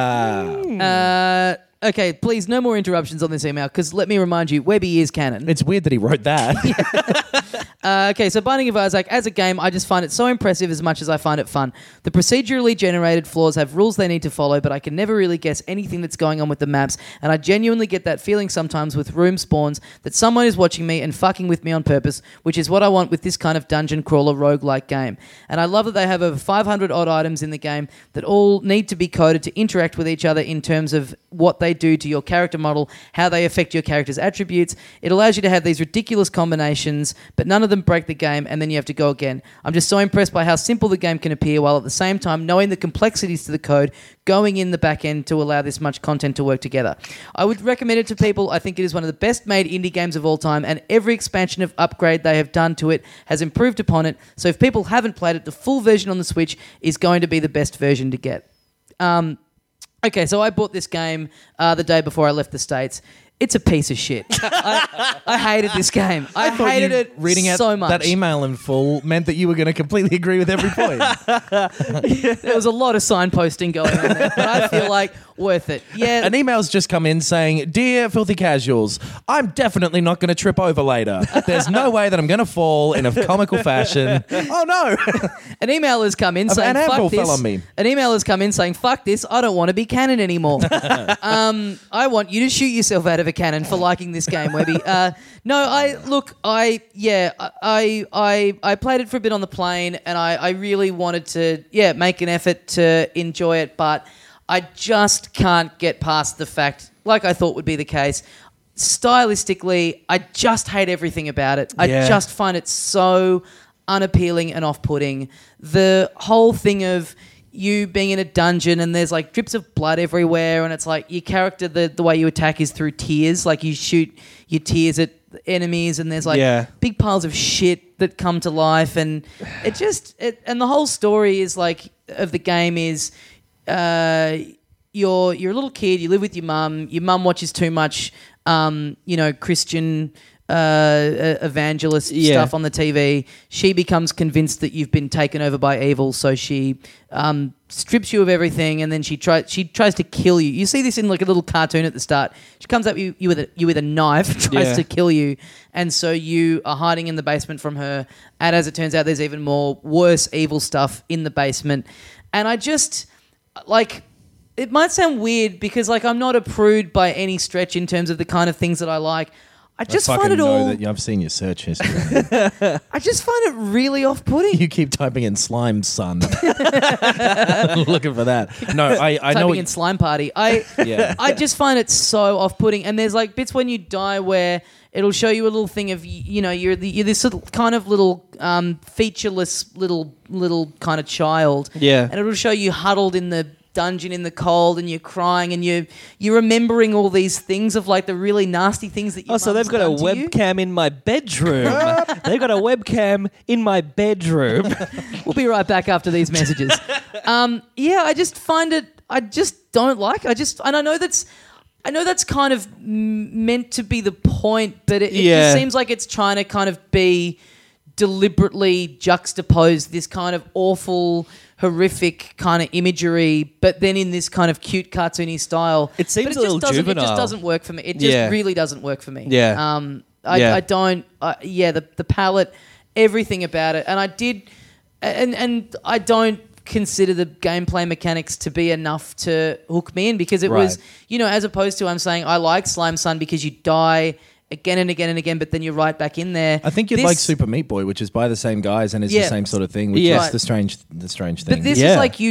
Okay, please, no more interruptions on this email, because let me remind you, Webby is canon. It's weird that he wrote that. Okay, so Binding of Isaac, as a game, I just find it so impressive as much as I find it fun. The procedurally generated floors have rules they need to follow, but I can never really guess anything that's going on with the maps, and I genuinely get that feeling sometimes with room spawns that someone is watching me and fucking with me on purpose, which is what I want with this kind of dungeon crawler roguelike game. And I love that they have over 500 odd items in the game that all need to be coded to interact with each other in terms of what they do to your character model, how they affect your character's attributes. It allows you to have these ridiculous combinations, but none of them break the game, and then you have to go again. I'm just so impressed by how simple the game can appear, while at the same time knowing the complexities to the code going in the back end to allow this much content to work together. I would recommend it to people. I think it is one of the best made indie games of all time, and every expansion of upgrade they have done to it has improved upon it. So if people haven't played it, the full version on the Switch is going to be the best version to get. Okay, so I bought this game the day before I left the States. It's a piece of shit. I hated this game. I thought hated you it reading out so much. that email in full meant that you were going to completely agree with every point. There was a lot of signposting going on there, but I feel like worth it. Yeah. An email's just come in saying, "Dear Filthy Casuals, I'm definitely not going to trip over later. There's no way that I'm going to fall in a comical fashion." Oh no! An email has come in saying, an "Fuck apple this." fell on me. An email has come in saying, "Fuck this. I don't want to be canon anymore." I want you to shoot yourself out of a cannon for liking this game, Webby. I played it for a bit on the plane, and I really wanted to make an effort to enjoy it, but I just can't get past the fact, like I thought would be the case. Stylistically, I just hate everything about it. I just find it so unappealing and off-putting. The whole thing of you being in a dungeon and there's like drips of blood everywhere, and it's like your character, the way you attack is through tears. Like you shoot your tears at enemies, and there's like big piles of shit that come to life, and and the whole story is like of the game is you're a little kid, you live with your mum watches too much Christian evangelist stuff on the TV. She becomes convinced that you've been taken over by evil, so she strips you of everything, and then she tries to kill you. You see this in like a little cartoon at the start. She comes up you with a knife, tries to kill you, and so you are hiding in the basement from her. And as it turns out, there's even more worse evil stuff in the basement. And I just like. It might sound weird because like I'm not a prude by any stretch in terms of the kind of things that I like. I just find it all. I've seen your search history. I just find it really off-putting. You keep typing in slime, son. Looking for that. No, I know. Typing in slime party. I just find it so off-putting. And there's like bits when you die where it'll show you a little thing of you're this little, kind of little featureless little kind of child. Yeah. And it'll show you huddled in the dungeon in the cold, and you're crying, and you're remembering all these things of like the really nasty things that you. Oh, so they've got a webcam in my bedroom. They've got a webcam in my bedroom. We'll be right back after these messages. I just find it. I just don't like. And I know that's kind of meant to be the point, but it just seems like it's trying to kind of be deliberately juxtapose this kind of awful, horrific kind of imagery, but then in this kind of cute, cartoony style. It seems a little juvenile. It just doesn't work for me. It just really doesn't work for me. Yeah. I don't. The palette, everything about it, and I did, and I don't consider the gameplay mechanics to be enough to hook me in, because it was, as opposed to I'm saying I like Slime Son because you die again and again and again, but then you're right back in there. I think you'd like Super Meat Boy, which is by the same guys and is the same sort of thing, which is the strange thing. But this is like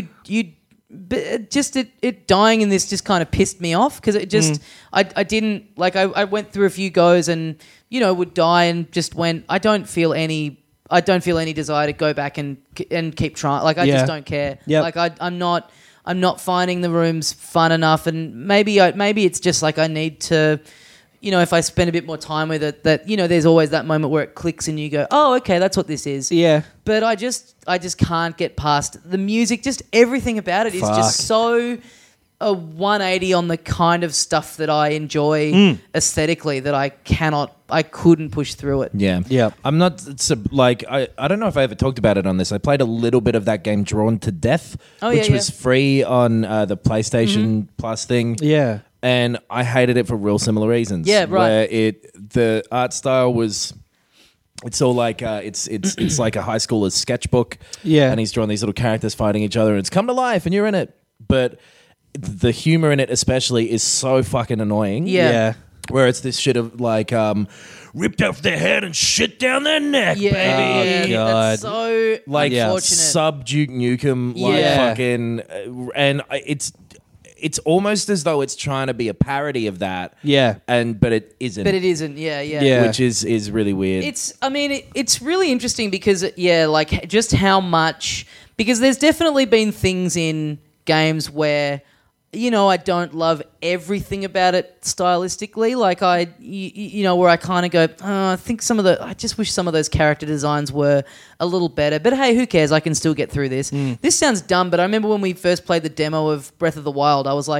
it dying in this just kind of pissed me off, because it just I didn't like I went through a few goes and would die and just went. I don't feel any desire to go back and keep trying. Like I just don't care. Yep. Like I'm not finding the rooms fun enough, and maybe it's just like I need to. If I spend a bit more time with it, that, there's always that moment where it clicks and you go, oh, okay, that's what this is. Yeah. But I just can't get past the music. Just everything about it is just so a 180 on the kind of stuff that I enjoy aesthetically that I couldn't push through it. Yeah. Yeah. I'm not, I don't know if I ever talked about it on this. I played a little bit of that game, Drawn to Death, which was free on the PlayStation Plus thing. Yeah. And I hated it for real similar reasons. Yeah, right. Where the art style was, it's all like it's like a high schooler's sketchbook. Yeah, and he's drawn these little characters fighting each other, and it's come to life, and you're in it. But the humor in it, especially, is so fucking annoying. Yeah. Where it's this shit of like ripped off their head and shit down their neck, baby. Yeah, God. That's so like unfortunate. Sub Duke Nukem, like fucking, and it's almost as though it's trying to be a parody of that. Yeah. But it isn't. But it isn't, yeah. Which is really weird. It's really interesting because, like just how much... Because there's definitely been things in games where, I don't love everything about it stylistically. Like where I kind of go, I think I just wish some of those character designs were a little better. But hey, who cares? I can still get through this. This sounds dumb, but I remember when we first played the demo of Breath of the Wild, I was like,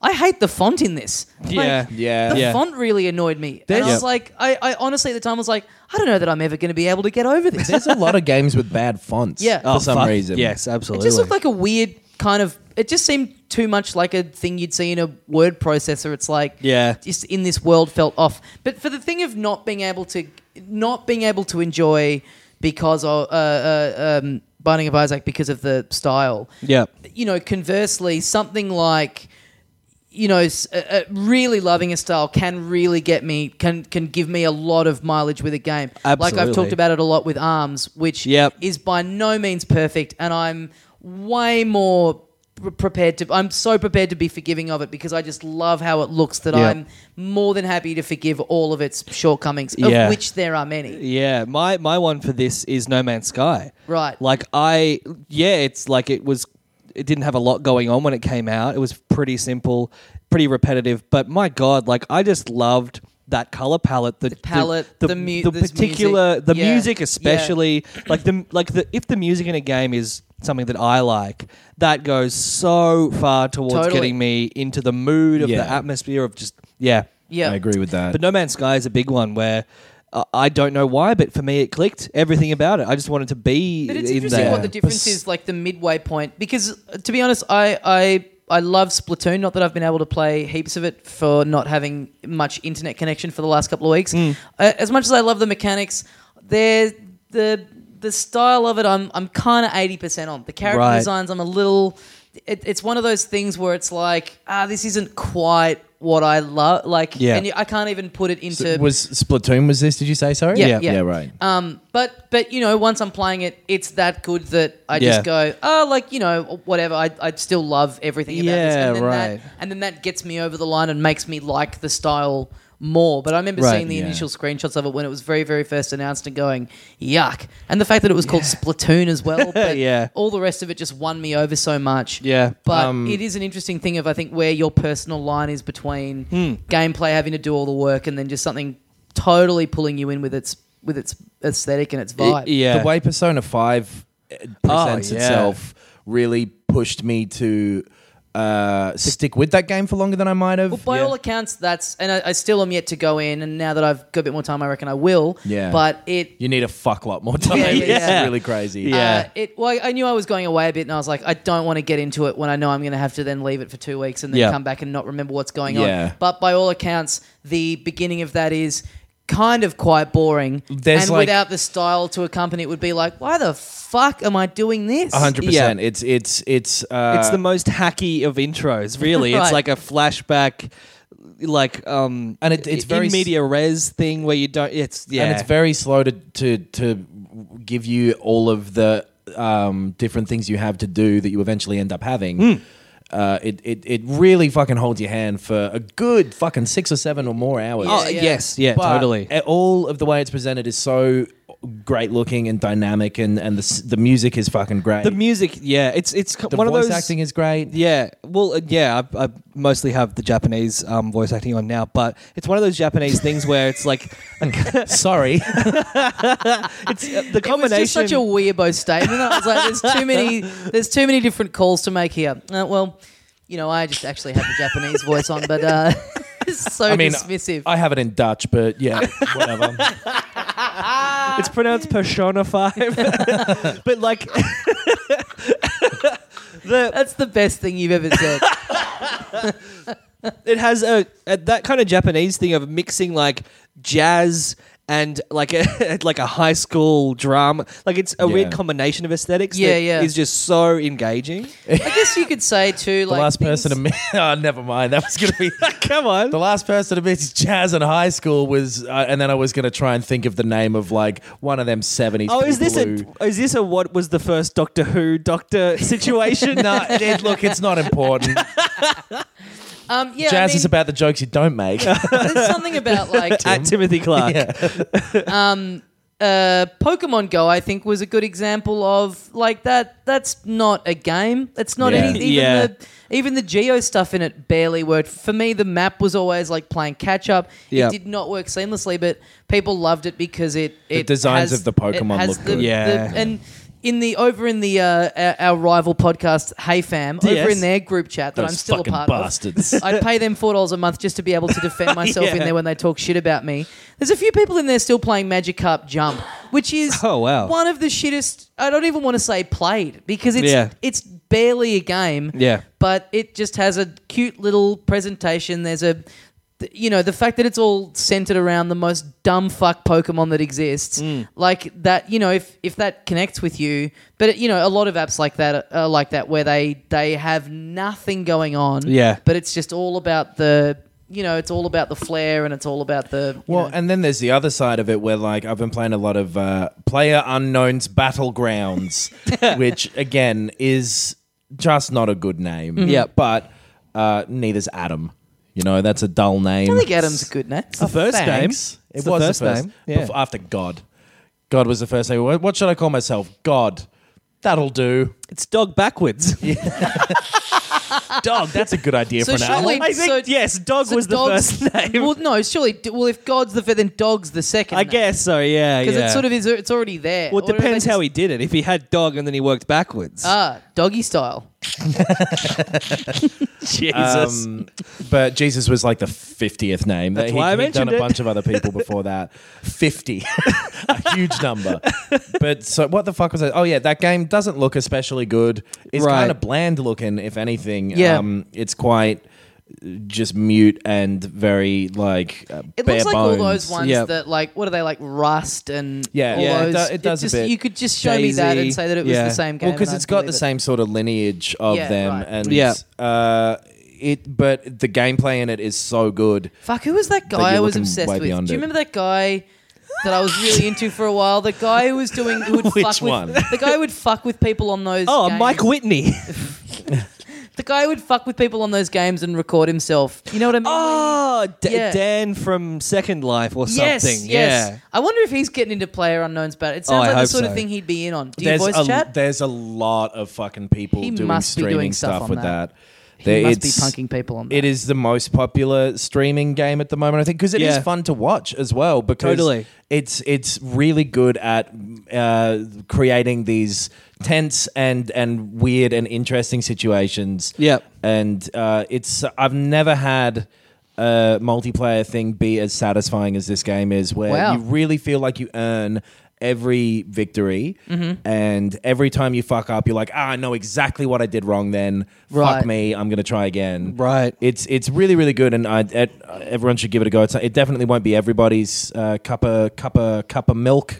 I hate the font in this. Yeah. Yeah. The Yeah. font really annoyed me. And I was like, I honestly at the time was like, I don't know that I'm ever going to be able to get over this. There's a lot of games with bad fonts. Yeah. For some fuck. reason. Yes, It absolutely. just looked like a weird kind of. It just seemed too much like a thing you'd see in a word processor. It's like, Yeah. just in this world felt off. But for the thing of not being able to enjoy because of Binding of Isaac because of the style. Yeah. Conversely, something like. Really loving a style can really get me, can give me a lot of mileage with a game. Like I've Absolutely. talked about it a lot with ARMS, which Yep. is by no means perfect, and I'm way more I'm so prepared to be forgiving of it because I just love how it looks that Yep. I'm more than happy to forgive all of its shortcomings, Yeah. of which there are many. Yeah, my one for this is No Man's Sky. Right. It's like it didn't have a lot going on when it came out. It was pretty simple, pretty repetitive, but my God, like I just loved that color palette, the palette, the particular, music. the Yeah. music especially, if the music in a game is something that I like, that goes so far towards Totally. getting me into the mood of Yeah. the atmosphere of just yeah. Yeah. I agree with that. But No Man's Sky is a big one where I don't know why, but for me it clicked. Everything about it. I just wanted to be But it's in interesting there. what the difference is, like the midway point. Because to be honest, I love Splatoon. Not that I've been able to play heaps of it for not having much internet connection for the last couple of weeks. As much as I love the mechanics, the style of it, I'm kind of 80% on. The character Right. designs, I'm a little. It's one of those things where it's like, this isn't quite what I love. Like, Yeah. and I can't even put it into. was Splatoon, was this, did you say, sorry? Yeah. Yeah, right. But once I'm playing it, it's that good that I Yeah. just go, whatever. I'd still love everything about this. Yeah, And then right. and then that gets me over the line and makes me like the style more. But I remember Right, seeing the yeah. initial screenshots of it when it was very, very first announced and going, yuck. And the fact that it was called Splatoon as well. But Yeah. all the rest of it just won me over so much. Yeah. But it is an interesting thing of, I think, where your personal line is between gameplay having to do all the work and then just something totally pulling you in with its aesthetic and its vibe. Yeah. The way Persona 5 presents yeah. itself really pushed me to stick with that game for longer than I might have. Well, by all accounts, and I still am yet to go in, and now that I've got a bit more time, I reckon I will. Yeah. But it... You need a fuck lot more time. Yeah, yeah, It's yeah. really crazy. Yeah. I knew I was going away a bit, and I was like, I don't want to get into it when I know I'm going to have to then leave it for 2 weeks and then Yeah. come back and not remember what's going Yeah. on. But by all accounts, the beginning of that is kind of quite boring. There's and like- without the style to accompany it, would be like, why the fuck am I doing this? 100%. Yeah. It's It's the most hacky of intros, really. It's Right. like a flashback, like And it's very in media res thing where you don't. It's yeah, and it's very slow to give you all of the different things you have to do that you eventually end up having. It really fucking holds your hand for a good fucking 6 or 7 or more hours. Oh Yeah. yes, yeah, But totally. all of the way it's presented is so great looking and dynamic, and the music is fucking great. The music, yeah, it's the one of voice those. acting is great. Yeah, well, I mostly have the Japanese voice acting on now, but it's one of those Japanese things where it's like Sorry. it's the It was combination. just such a weirbo statement. I was like, there's too many different calls to make here. I just actually have the Japanese voice on, but it's so dismissive. I have it in Dutch, but yeah, whatever. It's pronounced Persona 5, but like That's the best thing you've ever said. it has a that kind of Japanese thing of mixing like jazz and like a high school drama. Like it's a weird Yeah. combination of aesthetics. Yeah, that yeah. is just so engaging. I guess you could say too, The like last things- person to meet. Oh, never mind. That was going to be. Come on. The last person to meet jazz in high school was, and then I was going to try and think of the name of like one of them 70s. Oh, is people this a what was the first Doctor Who situation? No, look, it's not important. yeah, Jazz is about the jokes you don't make. there's something about like at Timothy Clark. Pokemon Go. I think was a good example of like that. That's not a game. It's not Yeah. anything. Yeah. Even the Geo stuff in it barely worked. For me, the map was always like playing catch up. Yeah. It did not work seamlessly, but people loved it because it designs has- of the Pokemon it has look good. Yeah. and over in the our rival podcast, Hey Fam, over Yes. in their group chat that Those I'm still a fucking part bastards. of, I'd pay them $4 a month just to be able to defend myself in Yeah. there when they talk shit about me. There's a few people in there still playing Magikarp Jump, which is Oh, wow. one of the shittest. I don't even want to say played because it's barely a game. Yeah. But it just has a cute little presentation. There's the fact that it's all centered around the most dumb fuck Pokemon that exists, like that. If that connects with you, but a lot of apps like that are like that where they have nothing going on. Yeah. but it's just all about it's all about the flair and it's all about the. Well, and then there's the other side of it where, like, I've been playing a lot of Player Unknown's Battlegrounds, which, again, is just not a good name. Yeah. But neither's Adam. That's a dull name. I think Adam's a good name. The first Thanks. name. It It's the was first the first name. Yeah. After God. God was the first name. What should I call myself? God. That'll do. It's dog backwards. Dog. That's a good idea So for an surely- animal. I think, yes, dog was the Dog's- first name. Well, no, surely. Well, if God's the first, then Dog's the second. I guess so, yeah. because yeah. it sort of is. It's already there. Well, it Or do they depends how just- he did it. If he had dog and then he worked backwards. doggy style. Jesus. But Jesus was like the 50th name. That's why I He'd mentioned done a it. bunch of other people before that. 50. A huge number. But so what the fuck was that? Oh, yeah, that game doesn't look especially good. It's Right. kind of bland looking, if anything. Yeah. It's quite just mute and very, like, It bare looks like bones. all those ones Yeah. that, like, what are they, like Rust and Yeah, all yeah, it those. do- it does a just, bit. You could just show me that and say that it was Yeah. the same game. Well, because and it's I'd got the believe it. same sort of lineage of Yeah, them. right. And Yeah. but the gameplay in it is so good. Fuck, who was that But guy I you're was looking obsessed way with? Do you beyond it. remember that guy that I was really into for a while? The guy who would Which fuck one? with the guy who would fuck with people on those. Oh, games. Mike Whitney. The guy who would fuck with people on those games and record himself. You know what I mean? Oh, Yeah. Dan from Second Life or something. Yes, yes. Yeah. I wonder if he's getting into Player Unknown's Battle. It sounds I like the hope sort of so. thing he'd be in on. Do you voice chat? There's a lot of fucking people He doing must be streaming doing stuff on with that. that. He must be It's- punking people on that. It is the most popular streaming game at the moment, I think, because it is Yeah. fun to watch as well. Because Totally. it's really good at creating these tense and weird and interesting situations. Yep. And I've never had a multiplayer thing be as satisfying as this game is, where Wow. you really feel like you earn every victory, Mm-hmm. and every time you fuck up, you're like, I know exactly what I did wrong then. Right. Fuck me, I'm gonna try again. Right. It's really, really good, and everyone should give it a go. It definitely won't be everybody's cup of milk,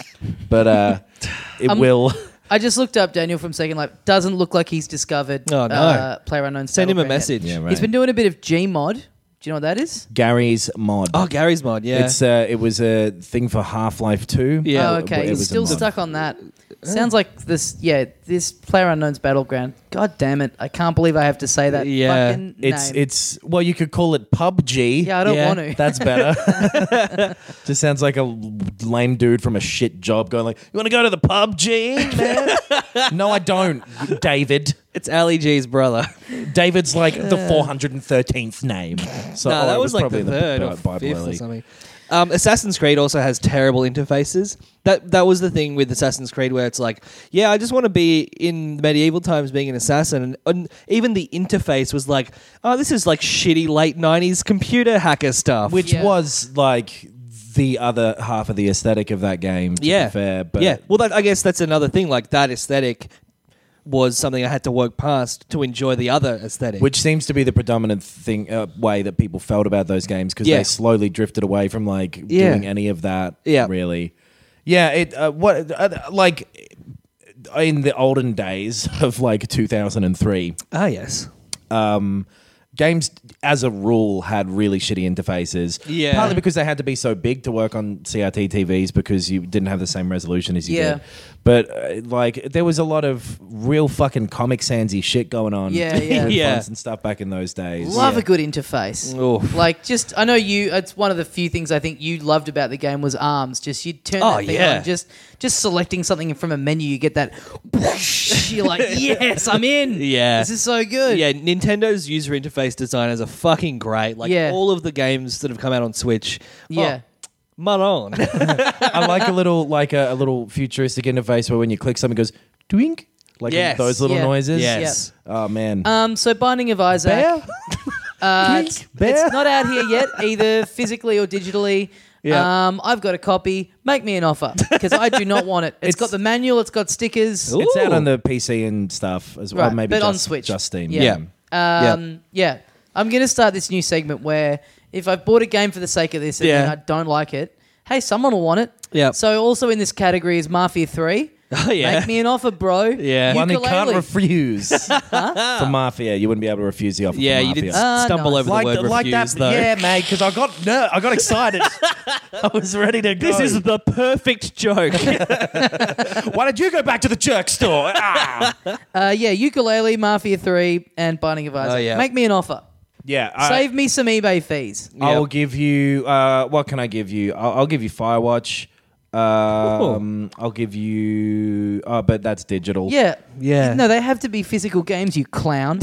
but it will. I just looked up Daniel from Second Life. Doesn't look like he's discovered Oh, no. Player Unknown's Send him a Battleground message. Yeah, right. He's been doing a bit of Gmod. Do you know what that is? Gary's mod. Oh, Gary's mod, yeah. It was a thing for Half-Life 2. Yeah. Oh, okay. It He's was a still mod. stuck on that. Sounds like this. Yeah, this Player Unknown's Battleground. God damn it! I can't believe I have to say that. Yeah. fucking It's name. it's well, you could call it PUBG. Yeah, I don't want to. That's better. Just sounds like a lame dude from a shit job going like, "You want to go to the PUBG, man?" No, I don't, David. It's Ali G's brother. David's like the 413th name. So No, that it was like probably the third or Bible fifth or early. something. Assassin's Creed also has terrible interfaces. That was the thing with Assassin's Creed, where it's like, yeah, I just want to be in medieval times being an assassin, and even the interface was like, oh, this is like shitty late 90s computer hacker stuff. Which Yeah. was like the other half of the aesthetic of that game. To yeah, be fair, but yeah. Well, I guess that's another thing. Like that aesthetic was something I had to work past to enjoy the other aesthetic. which seems to be the predominant way that people felt about those games, because Yeah. they slowly drifted away from like Yeah. doing any of that. Yeah. Really. Yeah. Like in the olden days of like 2003. yes. Games, as a rule, had really shitty interfaces. Yeah. Partly because they had to be so big to work on CRT TVs, because you didn't have the same resolution as you Yeah. did. But like, there was a lot of real fucking Comic Sansy shit going on. Yeah, yeah. with Yeah. fonts and stuff back in those days. Love Yeah. a good interface. Oof. Like, just I know you. It's one of the few things I think you loved about the game was arms. Just you'd turn Oh, that thing yeah. on, just selecting something from a menu, you get that. You're like, yes, I'm in. Yeah. this is so good. Yeah, Nintendo's user interface designers are fucking great. Like Yeah. all of the games that have come out on Switch. Yeah. Manon. I like a little futuristic interface where when you click something, it goes twink, like Yes. those little Yeah. noises. Yes. Oh man. So Binding of Isaac. Bear? It's not out here yet, either physically or digitally. Yeah. I've got a copy. Make me an offer because I do not want it. It's got the manual. It's got stickers. Ooh. It's out on the PC and stuff as well. Right, Maybe but just, on Switch. just Steam. Yeah. Yeah. Yeah. I'm going to start this new segment where if I've bought a game for the sake of this and Yeah. then I don't like it, hey, someone will want it. Yeah. So also in this category is Mafia 3. Oh, yeah. Make me an offer, bro. Yeah. One you can't Ukulele. refuse. For Mafia, you wouldn't be able to refuse the offer. Yeah, for you Mafia. did stumble nice. over the word refuse, though. Yeah, mate, because I got excited. I was ready to go. This is the perfect joke. Why did you go back to the jerk store? Ukulele, Mafia 3, and Binding of Isaac. yeah. Make me an offer. Yeah, Save me some eBay fees. I will give you. What can I give you? I'll give you Firewatch. I'll give you. Oh, but that's digital. Yeah. Yeah. No, they have to be physical games, you clown.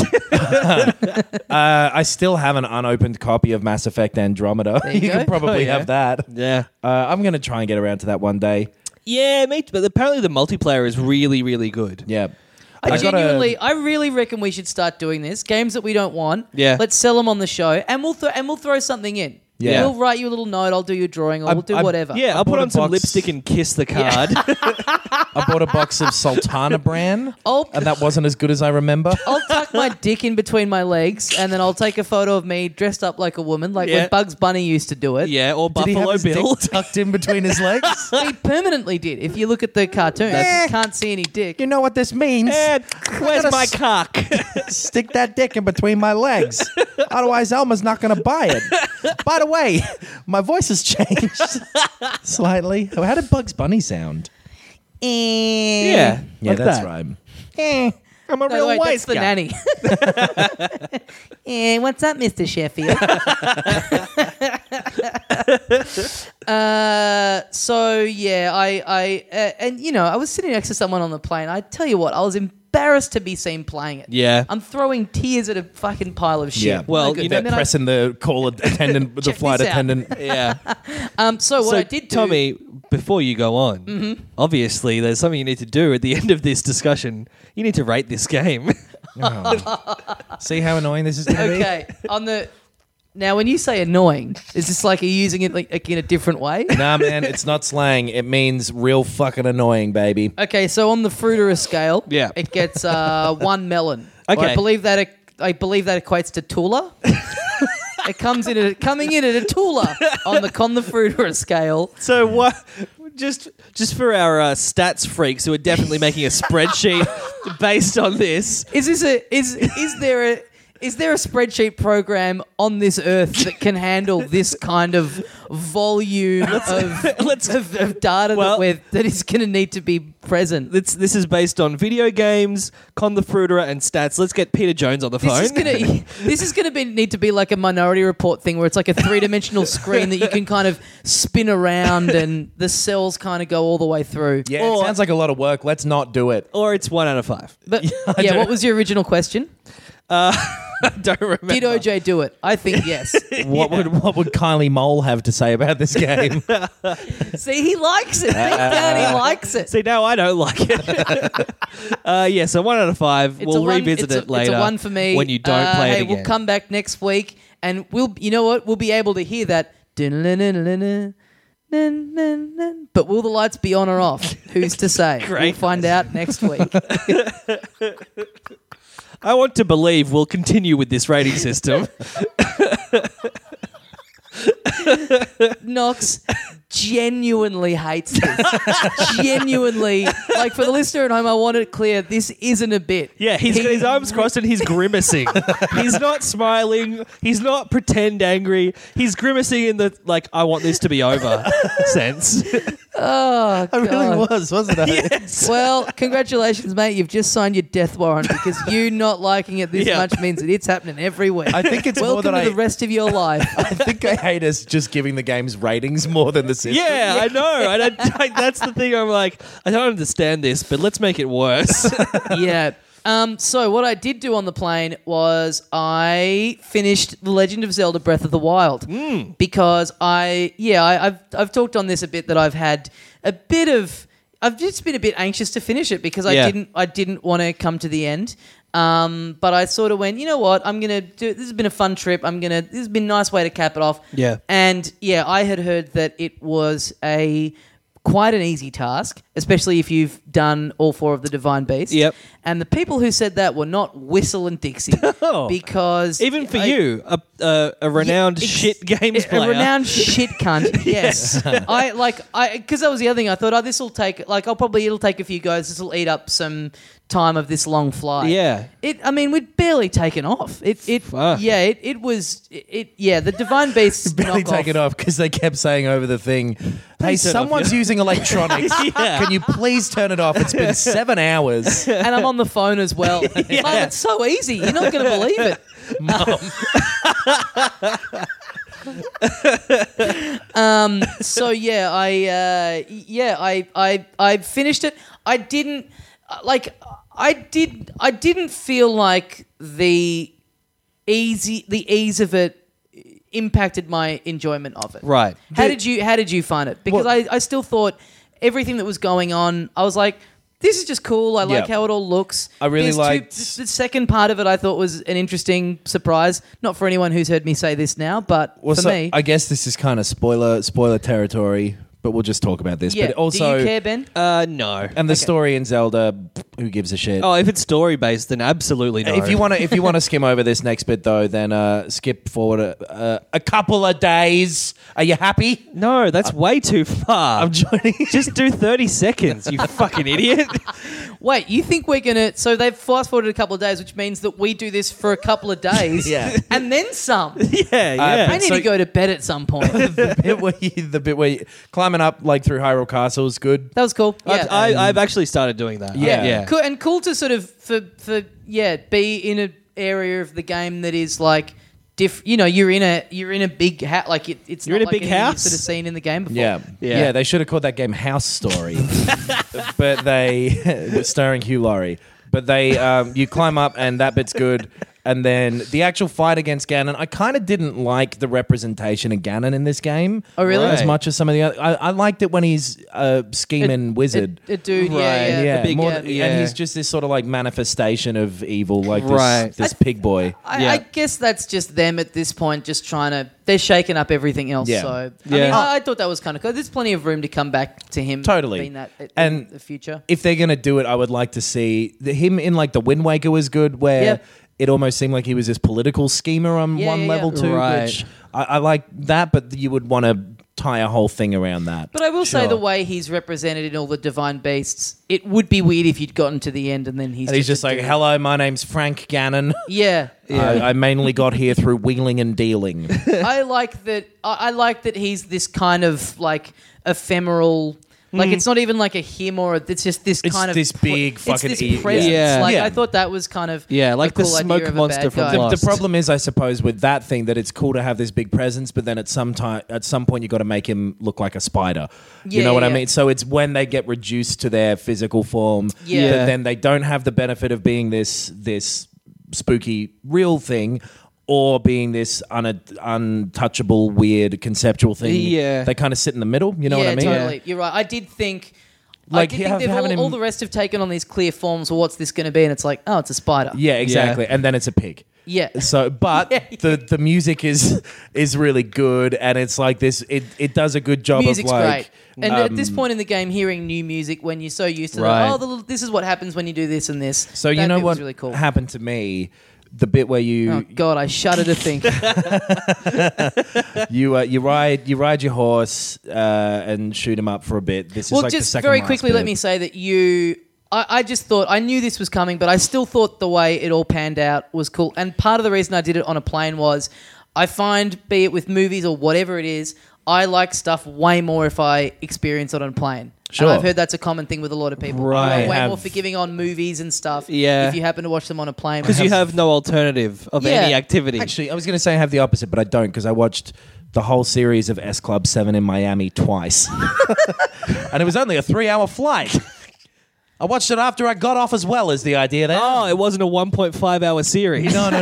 I still have an unopened copy of Mass Effect Andromeda. There you You go. could probably Oh, yeah. have that. Yeah. I'm gonna try and get around to that one day. Yeah, mate. But apparently the multiplayer is really, really good. Yeah. I gotta- I really reckon we should start doing this. Games that we don't want. Yeah. Let's sell them on the show, and we'll throw something in. Yeah. We'll write you a little note. I'll do your drawing, or we'll do whatever. Yeah, I'll bought put a on some box- lipstick and kiss the card. I bought a box of Sultana brand, I'll and that wasn't as good as I remember. I'll tuck my dick in between my legs, and then I'll take a photo of me dressed up like a woman, like Yeah. when Bugs Bunny used to do it. Yeah, or Did he have Buffalo his Bill. dick tucked in between his legs? He permanently did. If you look at the cartoon, you can't see any dick. You know what this means? And where's my cock? Stick that dick in between my legs. Otherwise, Elma's not going to buy it. By the way, my voice has changed slightly. How did Bugs Bunny sound? Yeah, Yeah, like that's that. right. I'm a No, real wait, wise that's the guy. nanny. What's up, Mr. Sheffield? I was sitting next to someone on the plane. I tell you what, I was embarrassed to be seen playing it. Yeah. I'm throwing tears at a fucking pile of shit. Yeah. Well, No good. you know, And then Pressing the call attendant, the Check flight this out. attendant. Yeah. so what So, I did do, Tommy, before you go on, obviously there's something you need to do at the end of this discussion. You need to rate this game. See how annoying this is going to be? okay, now when you say annoying, is this like, are you using it like in a different way? Nah, man, it's not slang. It means real fucking annoying, baby. Okay, so on the Fruiterer scale, Yeah. it gets 1 melon. Okay. I believe that equates to Tula. Coming in at a Tula on the Fruiterer scale. So what? Just for our stats freaks who are definitely making a spreadsheet based on this. Is there a spreadsheet program on this earth that can handle this kind of volume of data that is going to need to be present? This is based on video games, Con the Fruiterer, and stats. Let's get Peter Jones on the phone. This is gonna need to be like a Minority Report thing where it's like a 3-dimensional screen that you can kind of spin around and the cells kind of go all the way through. Yeah, it sounds like a lot of work. Let's not do it. Or it's 1 out of 5. But what was your original question? I don't remember. Did OJ do it? I think yes. What would Kylie Mole have to say about this game? See, he likes it. Deep down, he likes it. See, now I don't like it. So 1 out of 5. It's We'll a one- revisit it's a- it later. It's a 1 for me. when you don't play it hey, again. we'll come back next week and you know what? We'll be able to hear that. But will the lights be on or off? Who's to say? Great. We'll find out next week. I want to believe we'll continue with this rating system. Knox genuinely hates this. Genuinely. Like, for the listener at home, I want it clear, this isn't a bit. Yeah, he's got his arms crossed and he's grimacing. He's not smiling. He's not pretend angry. He's grimacing in the, like, I want this to be over sense. Oh, I really God. wasn't I? Yes. Well, congratulations, mate. You've just signed your death warrant because you not liking it this Yeah. much means that it's happening every week. I think it's more Welcome that to the rest of your life. I think I hate us just giving the games ratings more than the system. Yeah, I know. And that's the thing. I'm like, I don't understand this, but let's make it worse. Yeah. So what I did do on the plane was I finished The Legend of Zelda: Breath of the Wild because I've talked on this a bit that I've just been a bit anxious to finish it because I didn't want to come to the end. But I sort of went, you know what? I'm gonna do. This has been a fun trip. This has been a nice way to cap it off. Yeah. And I had heard that it was quite an easy task, especially if you've done all 4 of the Divine Beasts. Yep. And the people who said that were not Whistle and Dixie because Even for you, a renowned shit games player. a renowned shit cunt. Yes, because that was the other thing. I thought, it'll take a few goes. This will eat up some time of this long flight. Yeah. We'd barely taken off. Fuck. The Divine Beasts Barely knock take it off because they kept saying over the thing, hey, Please turn it off, someone's using electronics. Can you please turn it off? It's been 7 hours. And I'm on the phone as well. Mum, it's so easy. You're not going to believe it. I finished it. I didn't feel like the ease of it impacted my enjoyment of it. Right. How did you find it? Because I still thought everything that was going on, I was like, this is just cool. I like how it all looks. I really liked the second part of it. I thought was an interesting surprise. Not for anyone who's heard me say this now, but for me, I guess this is kind of spoiler territory, but we'll just talk about this. yeah. But also, do you care, Ben? No. and the story in Zelda, who gives a shit? Oh, if it's story based, then absolutely no. If you want to skim over this next bit though, then skip forward a couple of days. Are you happy? No, that's way too far. I'm joining. Just do 30 seconds, you fucking idiot. Wait, you think we're gonna? So they've fast forwarded a couple of days, which means that we do this for a couple of days, Yeah. and then some. Yeah. I need to go to bed at some point. the bit where you climbing up like through Hyrule Castle is good. That was cool. Yeah. I've actually started doing that. Yeah. Cool, and cool to sort of be in an area of the game that is like you're in a big house, like it's You're not in a like big anything house? you've sort of seen in the game before. Yeah. They should have called that game House Story, but starring Hugh Laurie. But you climb up and that bit's good. And then the actual fight against Ganon, I kind of didn't like the representation of Ganon in this game. Oh, really? As much as some of the other. I liked it when he's a scheming wizard. A dude, Right. yeah. And he's just this sort of like manifestation of evil, like Right. this pig boy. I guess that's just them at this point, just trying to. They're shaking up everything else. Yeah. So Yeah. I thought that was kind of cool. There's plenty of room to come back to him. Totally. Being that And in the future. If they're gonna do it, I would like to see him in like the Wind Waker was good, where Yeah. it almost seemed like he was this political schemer on one level too. Right. Which I like that, but you would want to tie a whole thing around that. But I will say Sure. the way he's represented in all the Divine Beasts, it would be weird if you'd gotten to the end and then he's just a like, dude. "Hello, my name's Frank Gannon. Yeah. I mainly got here through wheeling and dealing." I like that. I like that he's this kind of like ephemeral. Like it's not even like a him or it's just this It's kind of this big fucking it's this presence. Yeah. Like Yeah. I thought that was kind of like a the cool idea smoke of a monster bad from guy. Lost. The problem is, I suppose, with that thing that it's cool to have this big presence, but then at some point you got to make him look like a spider. You Yeah, know what I yeah. mean? So it's when they get reduced to their physical form Yeah. that then they don't have the benefit of being this spooky real thing. Or being this untouchable, weird, conceptual thing. Yeah. They kind of sit in the middle. You know what I mean? Totally. You're right. I did think. Like, they've all the rest have taken on these clear forms. Well, what's this going to be? And it's like, oh, it's a spider. Yeah, exactly. And then it's a pig. Yeah. So, but Yeah. the music is really good, and it's like this. It does a good job Music's of like. great. And at this point in the game, hearing new music when you're so used to Right. this is what happens when you do this and this. So you That know bit was what really cool. happened to me? The bit where you Oh God, I shudder to think. you ride your horse and shoot him up for a bit. This is Well, like the just second very last quickly, bit. let me say that I just thought, I knew this was coming, but I still thought the way it all panned out was cool. And part of the reason I did it on a plane was I find, be it with movies or whatever it is, I like stuff way more if I experience it on a plane. Sure. And I've heard that's a common thing with a lot of people. Right. I'm way Have- more forgiving on movies and stuff Yeah. if you happen to watch them on a plane. Because you have no alternative of Yeah. any activity. Actually, I was going to say I have the opposite, but I don't because I watched the whole series of S Club 7 in Miami twice, and it was only a 3-hour flight. I watched it after I got off as well. Is the idea there? Oh, it wasn't a 1.5 hour series. no.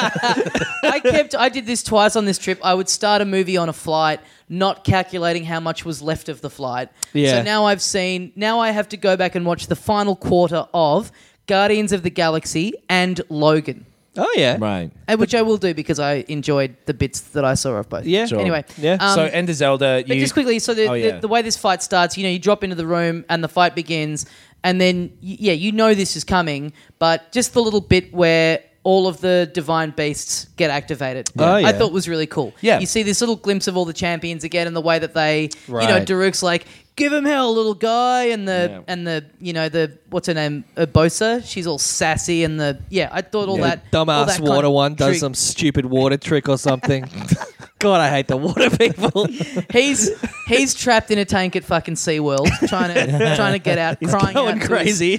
I did this twice on this trip. I would start a movie on a flight, not calculating how much was left of the flight. Yeah. So now I have to go back and watch the final quarter of Guardians of the Galaxy and Logan. Oh, yeah. Right. Which I will do because I enjoyed the bits that I saw of both. Yeah. Sure. Anyway. Yeah. So Ender Zelda. But just quickly, so the way this fight starts, you drop into the room and the fight begins, and then, this is coming, but just the little bit where all of the divine beasts get activated. Oh, yeah. I thought was really cool. Yeah. You see this little glimpse of all the champions again and the way that they, Right. Daruk's like, give him hell, little guy, and the what's her name, Urbosa, she's all sassy, and I thought all that all Dumbass that water kind of one does trick- some stupid water trick or something. God, I hate the water people. He's trapped in a tank at fucking SeaWorld trying to get out, crying Going out to crazy.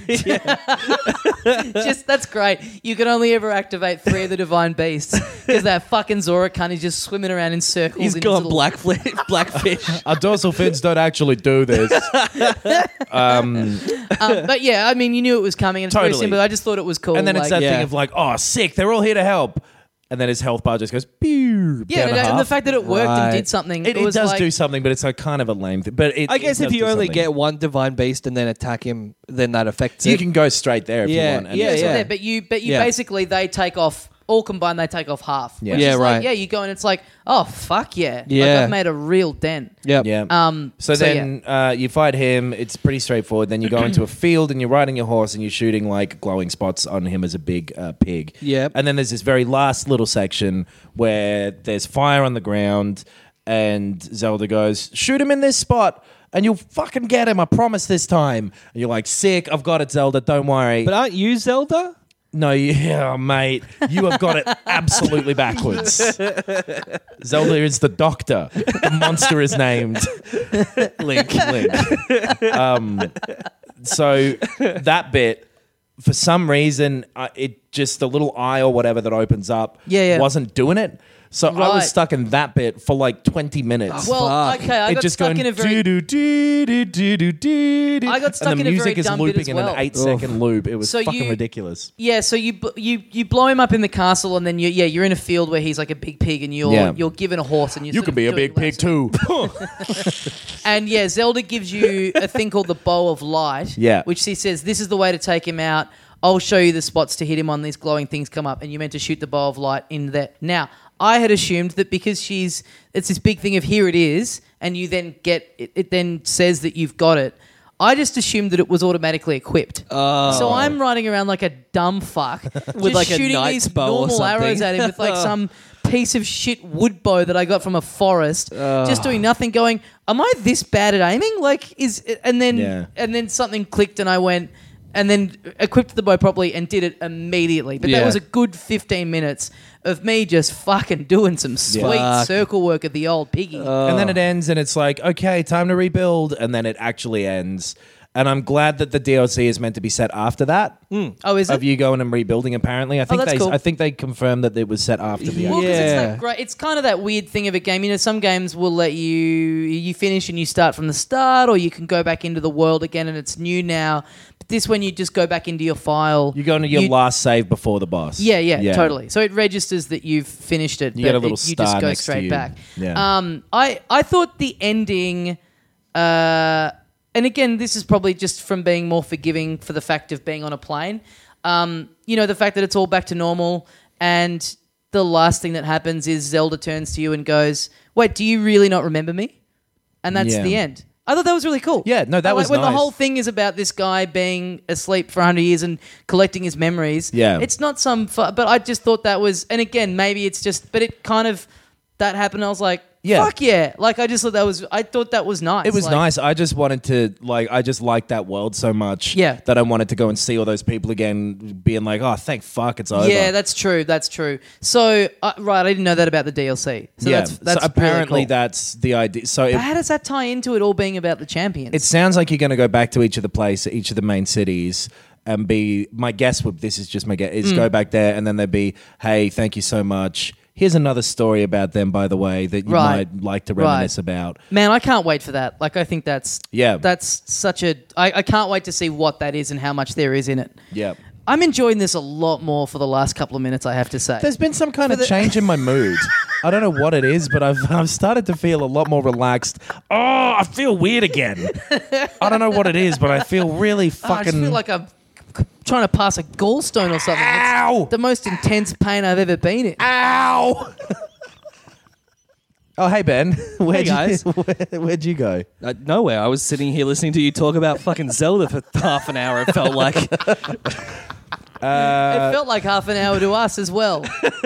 that's great. You can only ever activate 3 of the divine beasts because that fucking Zora cunt is just swimming around in circles. He's in his gone little- blackfish. Our dorsal fins don't actually do this. but yeah, I mean, you knew it was coming, and it's very Totally. simple. I just thought it was cool. And then it's that Yeah. thing of like, oh, sick, they're all here to help. And then his health bar just goes, pew, yeah, down a and the half. fact that it worked Right. and did something. It was does like, do something, but it's like kind of a lame thing. But I guess it if does you do only something. get one divine beast and then attack him, then that affects You it. can go straight there if Yeah, you want. And yeah, That's yeah. what they're- But you Yeah. basically they take off. All combined, they take off half. Yeah. Which Yeah, is like, right. yeah, you go and it's like, oh fuck yeah, Yeah. Like, I've made a real dent. Yep. Yeah. So so then you fight him. It's pretty straightforward. Then you go into a field and you're riding your horse and you're shooting like glowing spots on him as a big pig. Yep. And then there's this very last little section where there's fire on the ground and Zelda goes, shoot him in this spot and you'll fucking get him. I promise this time. And you're like, sick. I've got it, Zelda. Don't worry. But aren't you Zelda? No, yeah, mate. You have got it absolutely backwards. Zelda is the doctor. The monster is named Link. So that bit, for some reason, it just the little eye or whatever that opens up wasn't doing it. So I Right. was stuck in that bit for like 20 minutes. Well, Fuck. okay, I it got just stuck going in a very. I got stuck and in the a music very is dumb bit looping as in well. an 8-second loop. It was So fucking you- ridiculous. Yeah, so you blow him up in the castle, and then you're in a field where he's like a big pig, and you're given a horse, and You can be a big pig too. And yeah, Zelda gives you a thing called the Bow of Light. Yeah. which she says this is the way to take him out. I'll show you the spots to hit him on. These glowing things come up, and you're meant to shoot the Bow of Light in there. Now, I had assumed that because it's this big thing of here it is, and you then get it then says that you've got it. I just assumed that it was automatically equipped. So I'm riding around like a dumb fuck with like a shooting knight's these bow or normal arrows something. at him with like some piece of shit wood bow that I got from a forest, just doing nothing. Going, am I this bad at aiming? Like, and then something clicked, and I went. And then equipped the bow properly and did it immediately. But that Yeah. was a good 15 minutes of me just fucking doing some sweet Fuck. circle work of the old piggy. And then it ends and it's like, okay, time to rebuild. And then it actually ends. And I'm glad that the DLC is meant to be set after that. Oh, is it? Of you going and rebuilding, apparently. I think that's cool. I think they confirmed that it was set after the Well, actual. 'cause it's Yeah. that great. It's kind of that weird thing of a game. You know, some games will let you finish and you start from the start, or you can go back into the world again and it's new now. But this one, you just go back into your file. You go into your last save before the boss. Yeah, totally. So it registers that you've finished it. You get a but little you star just go next to straight you. back. Yeah. I thought the ending. And again, this is probably just from being more forgiving for the fact of being on a plane. The fact that it's all back to normal, and the last thing that happens is Zelda turns to you and goes, "Wait, do you really not remember me?" And that's Yeah. the end. I thought that was really cool. Yeah, no, that I like was when the nice. whole thing is about this guy being asleep for 100 years and collecting his memories. Yeah. It's not but I just thought that was, and again, maybe it's just, but it kind of, that happened. I was like, Yeah. fuck yeah. Like, I thought that was nice. It was Like, nice. I just wanted to, I just liked that world so much Yeah. that I wanted to go and see all those people again, being like, oh, thank fuck, it's over. Yeah, that's true. That's true. So, right, I didn't know that about the DLC. So yeah. that's so really apparently cool. that's the idea. So But how does that tie into it all being about the champions? it sounds like you're going to go back to each of the main cities and my guess would, this is just my guess, is go back there and then they'd be, hey, thank you so much. Here's another story about them, by the way, that you Right. might like to reminisce about. Man, I can't wait for that. Like, I think that's such a. I can't wait to see what that is and how much there is in it. Yeah. I'm enjoying this a lot more for the last couple of minutes, I have to say. There's been some kind of change in my mood. I don't know what it is, but I've started to feel a lot more relaxed. Oh, I feel weird again. I don't know what it is, but I feel really I fucking... just feel like I'm trying to pass a gallstone or something. Ow! It's the most intense pain I've ever been in. Ow! Oh, hey, Ben. Hey, guys. Where'd you go? Nowhere. I was sitting here listening to you talk about fucking Zelda for half an hour, it felt like. It felt like half an hour to us as well.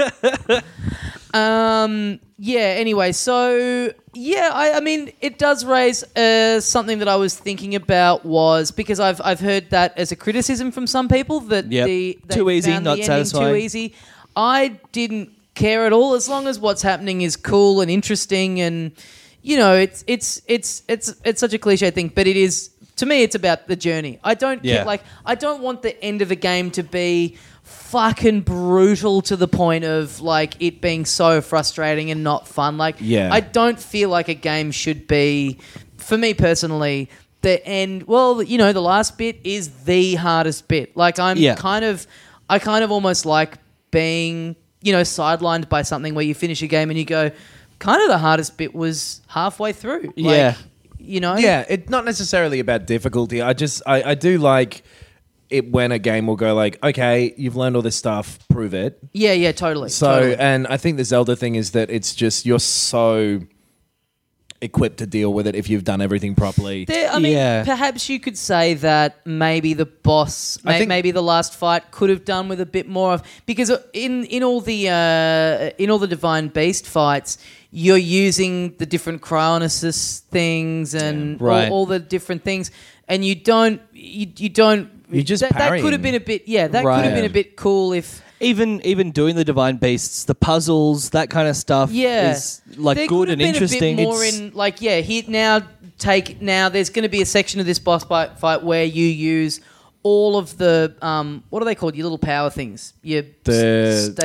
Anyway, so I mean, it does raise something that I was thinking about, was because I've heard that as a criticism from some people that they too easy, found not the ending satisfying. too easy. I didn't care at all, as long as what's happening is cool and interesting, and you know, it's such a cliche thing, but it is. To me, it's about the journey. I don't care, I don't want the end of a game to be fucking brutal to the point of like it being so frustrating and not fun. Like, I don't feel like a game should be, for me personally, the end. Well, you know, the last bit is the hardest bit. Like, I kind of almost like being, you know, sidelined by something where you finish a game and you go, kind of the hardest bit was halfway through. Like, you know? Yeah, it's not necessarily about difficulty. I do like it when a game will go like, okay, you've learned all this stuff, prove it. Yeah, totally. So, totally. and I think the Zelda thing is that it's just, you're so equipped to deal with it if you've done everything properly. Perhaps you could say that maybe the boss, maybe the last fight could have done with a bit more of, because in all the Divine Beast fights, you're using the different Cryonis things and all the different things, and you don't. You're just that could have been a bit. Yeah, that could have been a bit cool if. Even doing the Divine Beasts, the puzzles, that kind of stuff is like there good and interesting. A bit more in like now there's going to be a section of this boss fight where you use all of the what are they called? Your little power things. Stasis?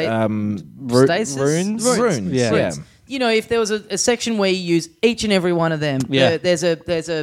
Runes. Yeah. You know, if there was a section where you use each and every one of them, there's a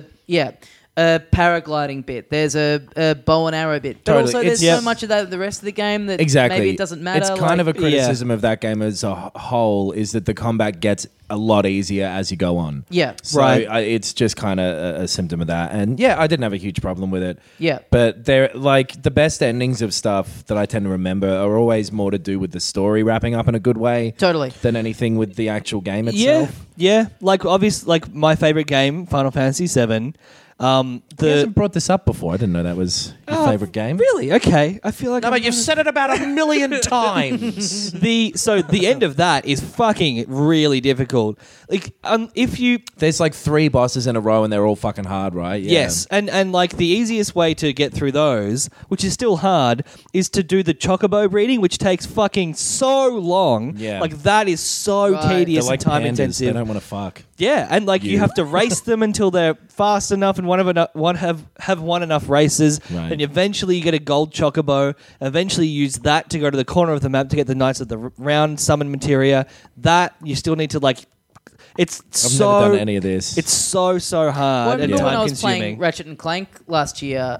paragliding bit, there's a bow and arrow bit, but also there's so much of that in the rest of the game that maybe it doesn't matter. It's kind of a criticism of that game as a whole, is that the combat gets a lot easier as you go on. Yeah. So it's just kind of a symptom of that. And I didn't have a huge problem with it. Yeah. But they're like the best endings of stuff that I tend to remember are always more to do with the story wrapping up in a good way. Totally. Than anything with the actual game itself. Yeah. Like obviously, like my favorite game, Final Fantasy VII. You hasn't brought this up before. I didn't know that was your favorite game. Really? Okay. I feel like but you've said it about 1 million times. The end of that is fucking really difficult. Like there's like 3 bosses in a row and they're all fucking hard, right? Yeah. Yes, and like the easiest way to get through those, which is still hard, is to do the chocobo breeding, which takes fucking so long. Yeah. Like that is so tedious They're like and time pandas. intensive. They don't want to fuck. Yeah, and like you have to race them until they're fast enough and have won enough races. Right. Then eventually you get a gold chocobo. Eventually you use that to go to the corner of the map to get the Knights of the Round summon materia. That you still need to like. I've never done any of this. It's so hard and when I time was consuming. playing Ratchet and Clank last year,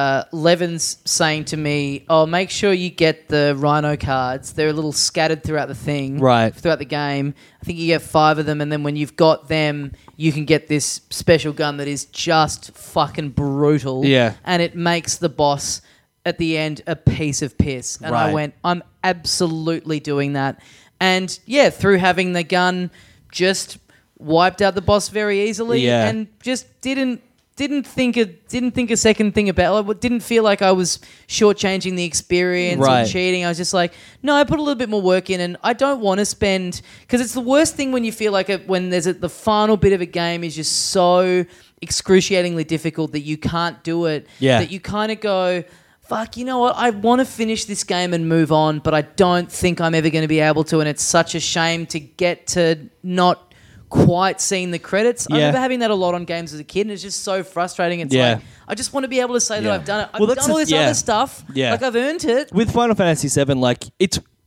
Levin's saying to me, "Oh, make sure you get the Rhino cards. They're a little scattered throughout the thing, throughout the game. I think you get 5 of them, and then when you've got them, you can get this special gun that is just fucking brutal. Yeah, and it makes the boss at the end a piece of piss." And I went, "I'm absolutely doing that." And through having the gun, just wiped out the boss very easily, and just didn't think a second thing about it. Didn't feel like I was shortchanging the experience or cheating. I was just like, no, I put a little bit more work in, and I don't want to spend, because it's the worst thing when you feel like when there's the final bit of a game is just so excruciatingly difficult that you can't do it. Yeah, that you kind of go, fuck, you know what? I want to finish this game and move on, but I don't think I'm ever going to be able to, and it's such a shame to get to not quite seeing the credits. I remember having that a lot on games as a kid, and it's just so frustrating. It's like, I just want to be able to say that I've done it. I've done all this other stuff. Yeah. Like, I've earned it. With Final Fantasy VII, like, it's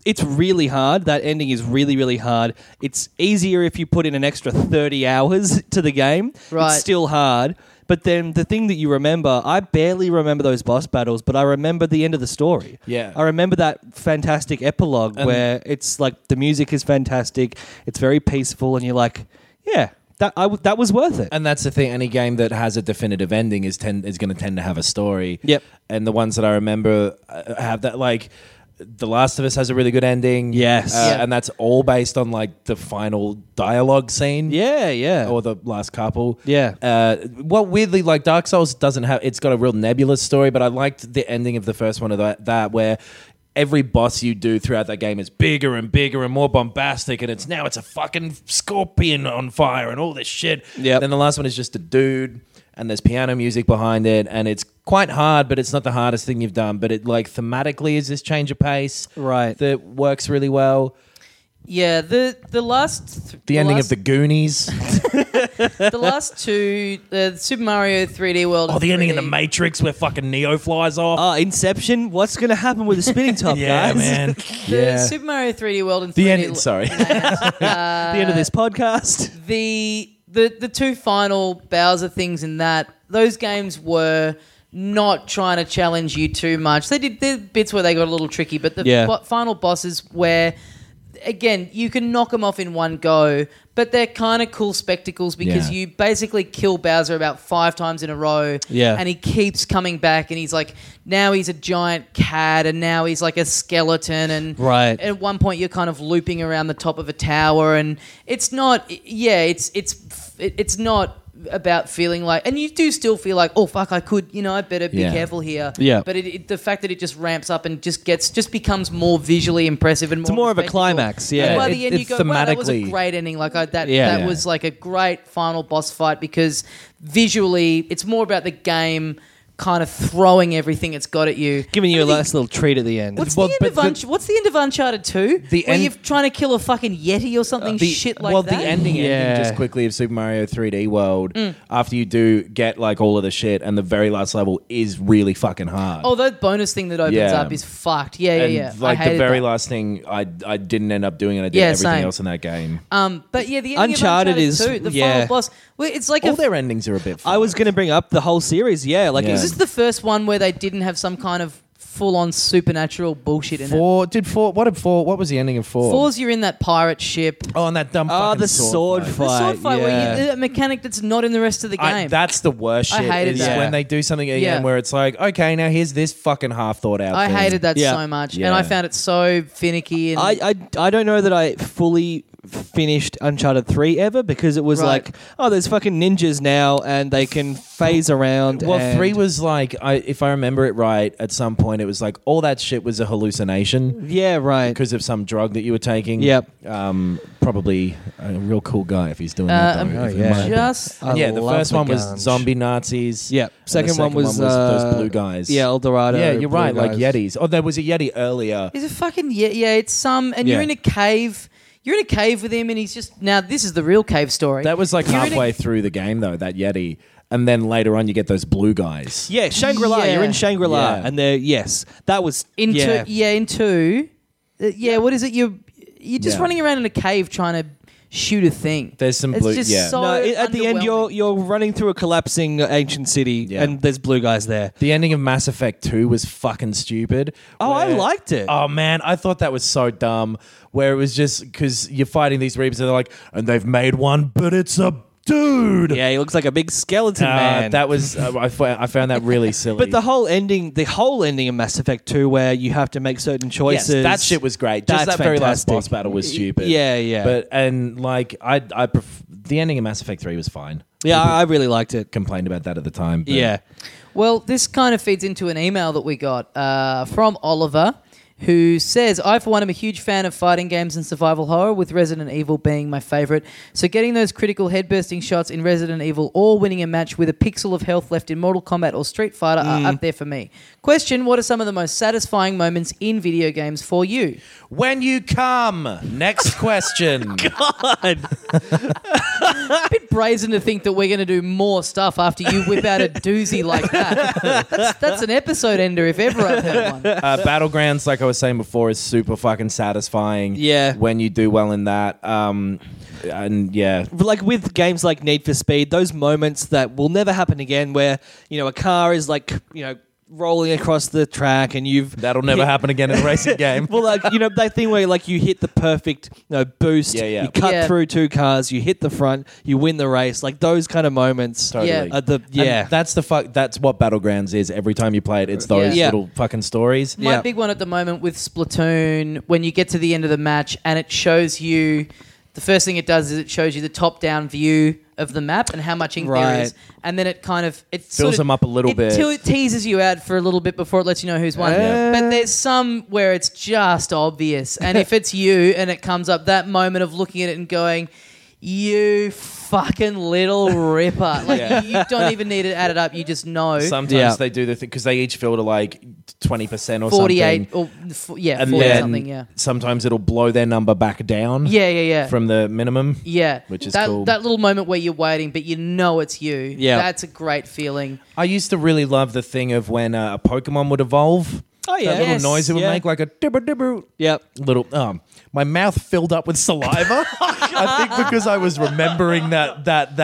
It's really hard. That ending is really, really hard. It's easier if you put in an extra 30 hours to the game. Right. It's still hard. But then the thing that you remember, I barely remember those boss battles, but I remember the end of the story. Yeah. I remember that fantastic epilogue where it's like the music is fantastic, it's very peaceful, and you're like, yeah, that was worth it. And that's the thing. Any game that has a definitive ending is going to tend to have a story. Yep. And the ones that I remember have that, like The Last of Us has a really good ending. Yes. Yeah. And that's all based on like the final dialogue scene. Yeah. Or the last couple. Yeah. Well, weirdly, like Dark Souls doesn't have. It's got a real nebulous story, but I liked the ending of the first one of that where every boss you do throughout that game is bigger and bigger and more bombastic, and it's a fucking scorpion on fire and all this shit. Yep. Then the last one is just a dude, and there's piano music behind it, and it's quite hard, but it's not the hardest thing you've done. But it like thematically is this change of pace, Right. that works really well. Yeah, the last The ending of the Goonies. the last two, the Super Mario 3D World. Oh, and the ending of 3D the Matrix where fucking Neo flies off. Inception. What's going to happen with the spinning top, yeah, guys? man. The Super Mario 3D World and 3D The ending. Sorry. The end of this podcast. The two final Bowser things in that, those games were not trying to challenge you too much. They did bits where they got a little tricky, but the final bosses where, again, you can knock them off in one go, but they're kind of cool spectacles because you basically kill Bowser about 5 times in a row, and he keeps coming back, and he's like, now he's a giant cat, and now he's like a skeleton, and Right. at one point you're kind of looping around the top of a tower, and it's not, it's not about feeling like, and you do still feel like, oh fuck, I could, I better be careful here. Yeah. But the fact that it just ramps up and just becomes more visually impressive and more of a spectacle. climax, yeah. And by It- the end, it you go, wow, that was a thematically- great ending. Like that Yeah. was like a great final boss fight because visually, it's more about the game kind of throwing everything it's got at you. Giving you a nice little treat at the end. What's Well, the but what's the end of Uncharted 2? The where end- you're trying to kill a fucking Yeti or something shit like that? The ending Yeah. just quickly of Super Mario 3D World, after you do get like all of the shit, and the very last level is really fucking hard. Oh, that bonus thing that opens Yeah. up is fucked. Yeah. And like I the hated very that. last thing, I didn't end up doing, and I did Yeah, everything same. else in that game. But yeah, the ending Uncharted of Uncharted is- 2, the yeah. final boss. Well, it's like All their endings are a bit. I was going to bring up the whole series, like Yeah. Is this the first one where they didn't have some kind of full-on supernatural bullshit in it? What was the ending of 4? 4's you're in that pirate ship. Oh, and that dumb fucking the sword fight. fight. The sword fight yeah. where you, a mechanic that's not in the rest of the game. That's the worst I shit. hated is that. when they do something again Yeah. where it's like, okay, now here's this fucking half thought out. I thing. hated that Yeah. so much, Yeah. and I found it so finicky. And I don't know that I fully finished Uncharted 3 ever because it was Right. like, oh, there's fucking ninjas now and they can phase around. Well, and 3 was like, if I remember it right, at some point it was like all that shit was a hallucination Yeah, right. because of some drug that you were taking. Yep. Probably a real cool guy if he's doing that. Though, if it yeah. might- just I yeah, the love first the one was guns. zombie Nazis. Yeah. And the Second one was, those blue guys. Yeah, El Dorado. Yeah, you're blue right. Like guys. Yetis. Oh, there was a Yeti earlier. Is it fucking yeah? It's some, and you're Yeah. in a cave. You're in a cave with him, and he's just now. This is the real cave story. That was like You're in a- halfway through the game though. That Yeti, and then later on you get those blue guys. Yeah, Shangri-La. Yeah. You're in Shangri-La. Yeah. And they're, yes, that was, in yeah. in two. What is it? You're just Yeah. running around in a cave trying to shoot a thing. There's some It's blue. just Yeah. so No, at the end, underwhelming. you're running through a collapsing ancient city, Yeah. and there's blue guys there. The ending of Mass Effect 2 was fucking stupid. Oh, I where- liked it. Oh man, I thought that was so dumb. Where it was just because you're fighting these Reapers, and they're like, and they've made one, but it's a dude. Yeah, he looks like a big skeleton man. That was I found that really silly. But the whole ending of Mass Effect 2, where you have to make certain yes, choices. that shit was great. Just That's that very last fantastic. boss battle was stupid. Yeah, yeah. But the ending of Mass Effect 3 was fine. Yeah, I really liked it. Complained about that at the time. But Yeah. Well, this kind of feeds into an email that we got from Oliver, who says, I, for one, am a huge fan of fighting games and survival horror, with Resident Evil being my favourite. So getting those critical head-bursting shots in Resident Evil or winning a match with a pixel of health left in Mortal Kombat or Street Fighter are up there for me. Question, what are some of the most satisfying moments in video games for you? When you come, next question. a bit brazen to think that we're going to do more stuff after you whip out a doozy like that. That's an episode ender if ever I've heard one. Battlegrounds, like I was saying before, is super fucking satisfying. Yeah. When you do well in that. And yeah. Like with games like Need for Speed, those moments that will never happen again where, a car is like, rolling across the track and That'll never happen again in a racing game. Well, like, that thing where like you hit the perfect boost, Yeah. you cut Yeah. through two cars, you hit the front, you win the race. Like those kind of moments. Totally. Yeah. Are the And that's what Battlegrounds is. Every time you play it, it's those Yeah. little fucking stories. My Yeah. big one at the moment with Splatoon, when you get to the end of the match and it shows you, the first thing it does is it shows you the top-down view of the map and how much ink there is, and then it kind of Fills them up a little bit. It teases you out for a little bit before it lets you know who's won. But there's some where it's just obvious, and if it's you and it comes up, that moment of looking at it and going, "You fucking little ripper!" Like you don't even need to add it up; you just know. Sometimes they do the thing because they each filter like 20% or 48 something. or And 40 then something. Yeah. sometimes it'll blow their number back down. Yeah. From the minimum. Yeah, Which is that, cool. That little moment where you're waiting, but you know it's you. Yeah. That's a great feeling. I used to really love the thing of when a Pokemon would evolve. Oh, yeah. That little Yes. noise it would Yeah. make, like a dibber dibber. Yep. Little. My mouth filled up with saliva. I think because I was remembering that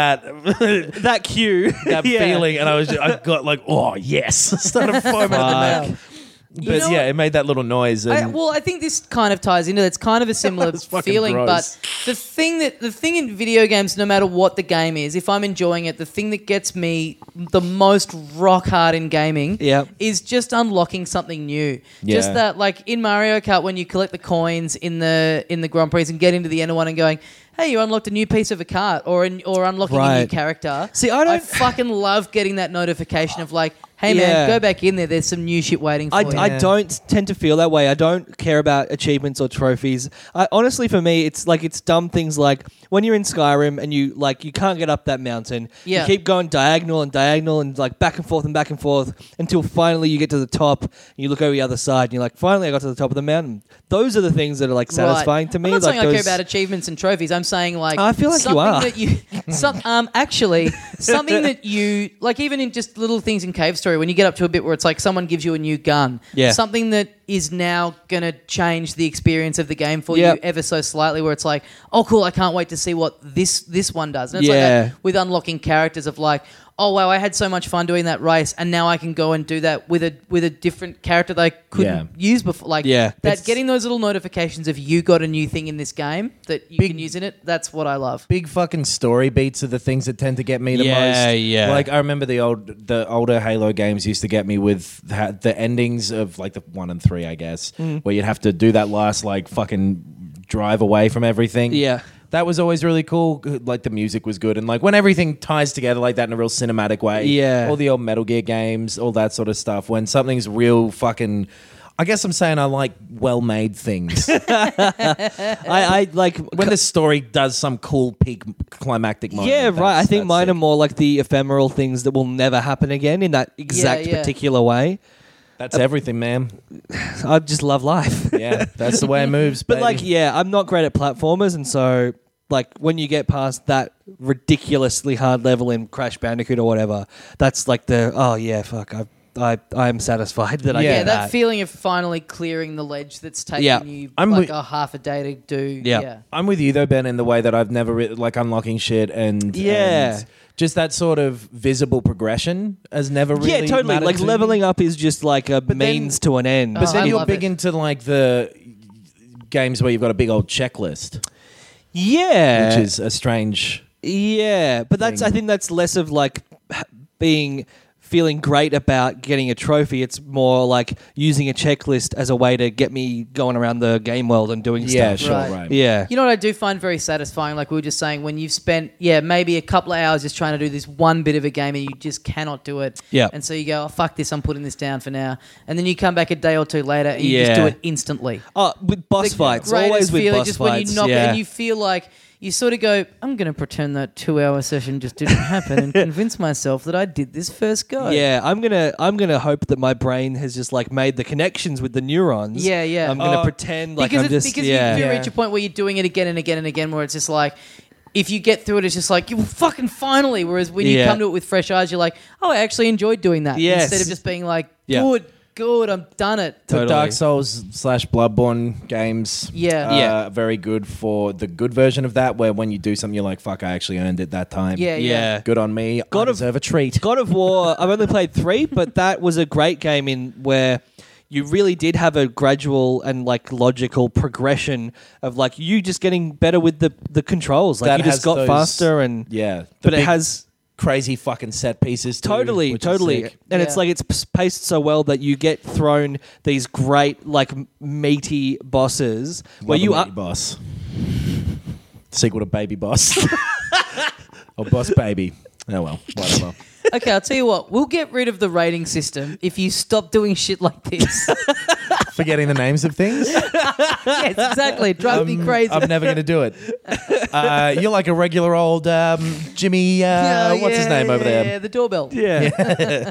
That cue. feeling, and I got like, oh yes, started foaming at the mouth. But know yeah, what? it made that little noise. And I think this kind of ties into that. It's kind of a similar That's fucking feeling, gross. but the thing in video games, no matter what the game is, if I'm enjoying it, the thing that gets me the most rock hard in gaming Yep. is just unlocking something new. Yeah. Just that, like in Mario Kart, when you collect the coins in the Grand Prix and get into the end of one and going, hey, you unlocked a new piece of a cart or unlocking a new Right. character. See, I fucking love getting that notification of like, hey Yeah. man, go back in there. There's some new shit waiting for you. I don't tend to feel that way. I don't care about achievements or trophies. Honestly, for me, it's dumb things like when you're in Skyrim and you can't get up that mountain. Yeah. You keep going diagonal and like back and forth until finally you get to the top. And you look over the other side and you're like, finally I got to the top of the mountain. Those are the things that are like satisfying to me. I'm not like saying I care those- about achievements and trophies. I'm saying like I feel like you something are. that you actually something that you like, even in just little things in Cave Story when you get up to a bit where it's like someone gives you a new gun. Yeah. Something that is now gonna change the experience of the game for Yep. you ever so slightly. Where it's like, oh cool, I can't wait to see what this one does. And it's Yeah. like that with unlocking characters of like, oh wow, I had so much fun doing that race, and now I can go and do that with a different character that I couldn't use before. Like Yeah. that, getting those little notifications of you got a new thing in this game that you can use in it. That's what I love. big fucking story beats are the things that tend to get me the Yeah, most. yeah. Like I remember the older Halo games used to get me with the endings of like the 1 and 3, I guess, where you'd have to do that last like fucking drive away from everything. Yeah. That was always really cool. Like the music was good, and like when everything ties together like that in a real cinematic way. Yeah. all the old Metal Gear games, all that sort of stuff. When something's real fucking. I guess I'm saying I like well-made things. I like When the story does some cool peak climactic moment. Yeah, right. I think that's mine sick. are more like the ephemeral things that will never happen again in that exact yeah. particular way. That's everything, man. I just love life. Yeah, that's the way it moves. But baby. like, yeah, I'm not great at platformers, and so like when you get past that ridiculously hard level in Crash Bandicoot or whatever, that's like I am satisfied that I Yeah, Yeah, get that feeling of finally clearing the ledge that's taken Yeah. you I'm like with- a half a day to do. Yeah. Yeah. I'm with you though, Ben, in the way that I've never like unlocking shit and Yeah. and just that sort of visible progression has never really Yeah, totally. mattered Like to me. leveling up is just like a then- means to an end. But Oh, then I you're love big it. into like the games where you've got a big old checklist, yeah, which is a strange. yeah. But I think that's less of like feeling great about getting a trophy. It's more like using a checklist as a way to get me going around the game world and doing Yeah, stuff. sure, Right. right. Yeah. You know what I do find very satisfying? Like we were just saying, when you've spent, maybe a couple of hours just trying to do this one bit of a game and you just cannot do it. Yeah. And so you go, oh, fuck this, I'm putting this down for now. And then you come back a day or two later and you just Yeah. do it instantly. Oh, with boss The fights. greatest Always with feeling boss just fights. when you knock it yeah. and you feel like you sort of go, I'm going to pretend that 2-hour session just didn't happen and convince myself that I did this first go. Yeah, I'm gonna hope that my brain has just like made the connections with the neurons. Yeah, yeah. I'm gonna pretend like because I'm just because yeah. you do reach a point where you're doing it again and again and again, where it's just like, if you get through it, it's just like, you fucking finally. Whereas when you Yeah. come to it with fresh eyes, you're like, oh, I actually enjoyed doing that. Yes. Instead of just being like, Yeah. good, I've done it. The Totally. Dark Souls / Bloodborne games, Yeah. Yeah. very good for the good version of that. Where when you do something, you're like, "Fuck, I actually earned it that time." Yeah. Yeah. good on me. I deserve a treat. God of War, I've only played 3, but that was a great game in where you really did have a gradual and like logical progression of like you just getting better with the controls. Like That you just has got those- faster and Yeah, but it big, has crazy fucking set pieces. Too, totally, which is totally, sick. and it's Yeah. like it's paced so well that you get thrown these great like meaty bosses where Love you a are. Meaty Boss. Sequel to Baby Boss. Or Boss Baby. Oh well, whatever. Okay, I'll tell you what. We'll get rid of the rating system if you stop doing shit like this. Forgetting the names of things. Yes, exactly. It drives me crazy. I'm never going to do it. You're like a regular old Jimmy. What's his name over there? Yeah, the doorbell. Yeah.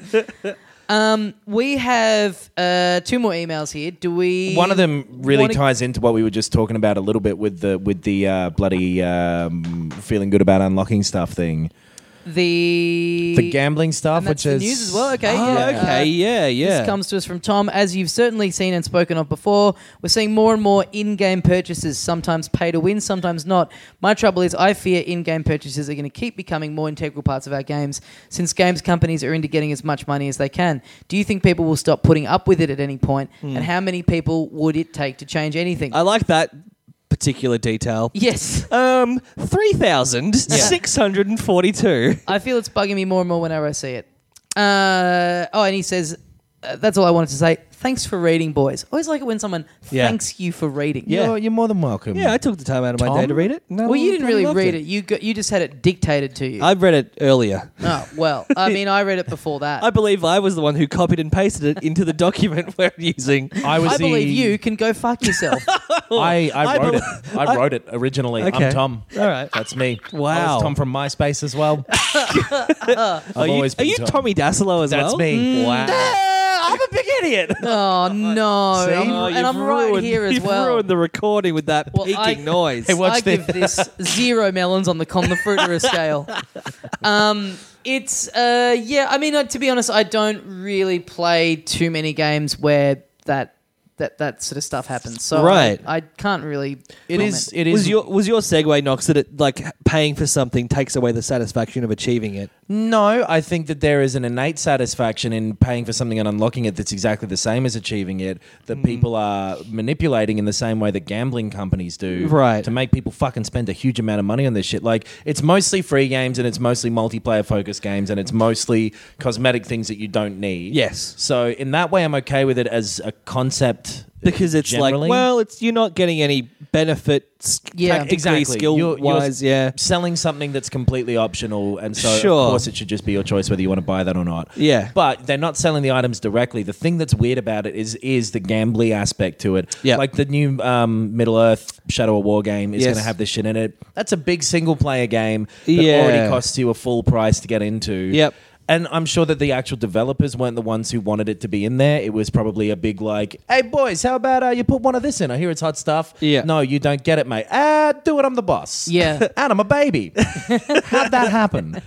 We have 2 more emails here. Do we? One of them really wanna- ties into what we were just talking about a little bit with the bloody feeling good about unlocking stuff thing. The gambling stuff, and that's which the is news as well. Okay, Oh, yeah. okay, yeah. This comes to us from Tom. As you've certainly seen and spoken of before, we're seeing more and more in-game purchases, sometimes pay to win, sometimes not. My trouble is I fear in-game purchases are going to keep becoming more integral parts of our games since games companies are into getting as much money as they can. Do you think people will stop putting up with it at any point? And how many people would it take to change anything? I like that particular detail. Yes. 3,642. I feel it's bugging me more and more whenever I see it. And he says, that's all I wanted to say. Thanks for reading, boys. I always like it when someone Yeah. thanks you for reading. Yeah. You're more than welcome. Yeah, I took the time out of my day Tom? to read it. No, Well, you didn't I really loved read it. You just had it dictated to you. I've read it earlier. Oh, well, I mean, I read it before that. I believe I was the one who copied and pasted it into the document we're using. I was I believe the- you can go fuck yourself. I wrote it. bel- I wrote it originally. Okay. I'm Tom. All right. That's me. I Wow. was Tom from MySpace as well. I've always Are been you Tom. Tommy Dassolo as That's well? me. Wow. I'm a big idiot. Oh, no. See? I'm right here as you've well. ruined the recording with that Well, peaking noise. Hey, watch I this. give this 0 melons on the Fruiterer scale. I mean, to be honest, I don't really play too many games where that sort of stuff happens. So Right. I can't really. It is. It is. was your segue, Knox, that it like paying for something takes away the satisfaction of achieving it? No, I think that there is an innate satisfaction in paying for something and unlocking it that's exactly the same as achieving it, that people are manipulating in the same way that gambling companies do. Right. To make people fucking spend a huge amount of money on this shit. Like, it's mostly free games and it's mostly multiplayer-focused games and it's mostly cosmetic things that you don't need. Yes. So, in that way, I'm okay with it as a concept. Because it's generally. like, well, you're not getting any benefits Yeah, tactically, Exactly. skill-wise, yeah. Selling something that's completely optional, and so Sure. of course it should just be your choice whether you want to buy that or not. Yeah. But they're not selling the items directly. The thing that's weird about it is the gambly aspect to it. Yeah. Like the new Middle Earth Shadow of War game is Yes. going to have this shit in it. That's a big single player game that Yeah. already costs you a full price to get into. Yep. And I'm sure that the actual developers weren't the ones who wanted it to be in there. It was probably a big like, hey boys, how about you put one of this in? I hear it's hot stuff. Yeah. No, you don't get it, mate. Do it. I'm the boss. Yeah. And I'm a baby. How'd that happen?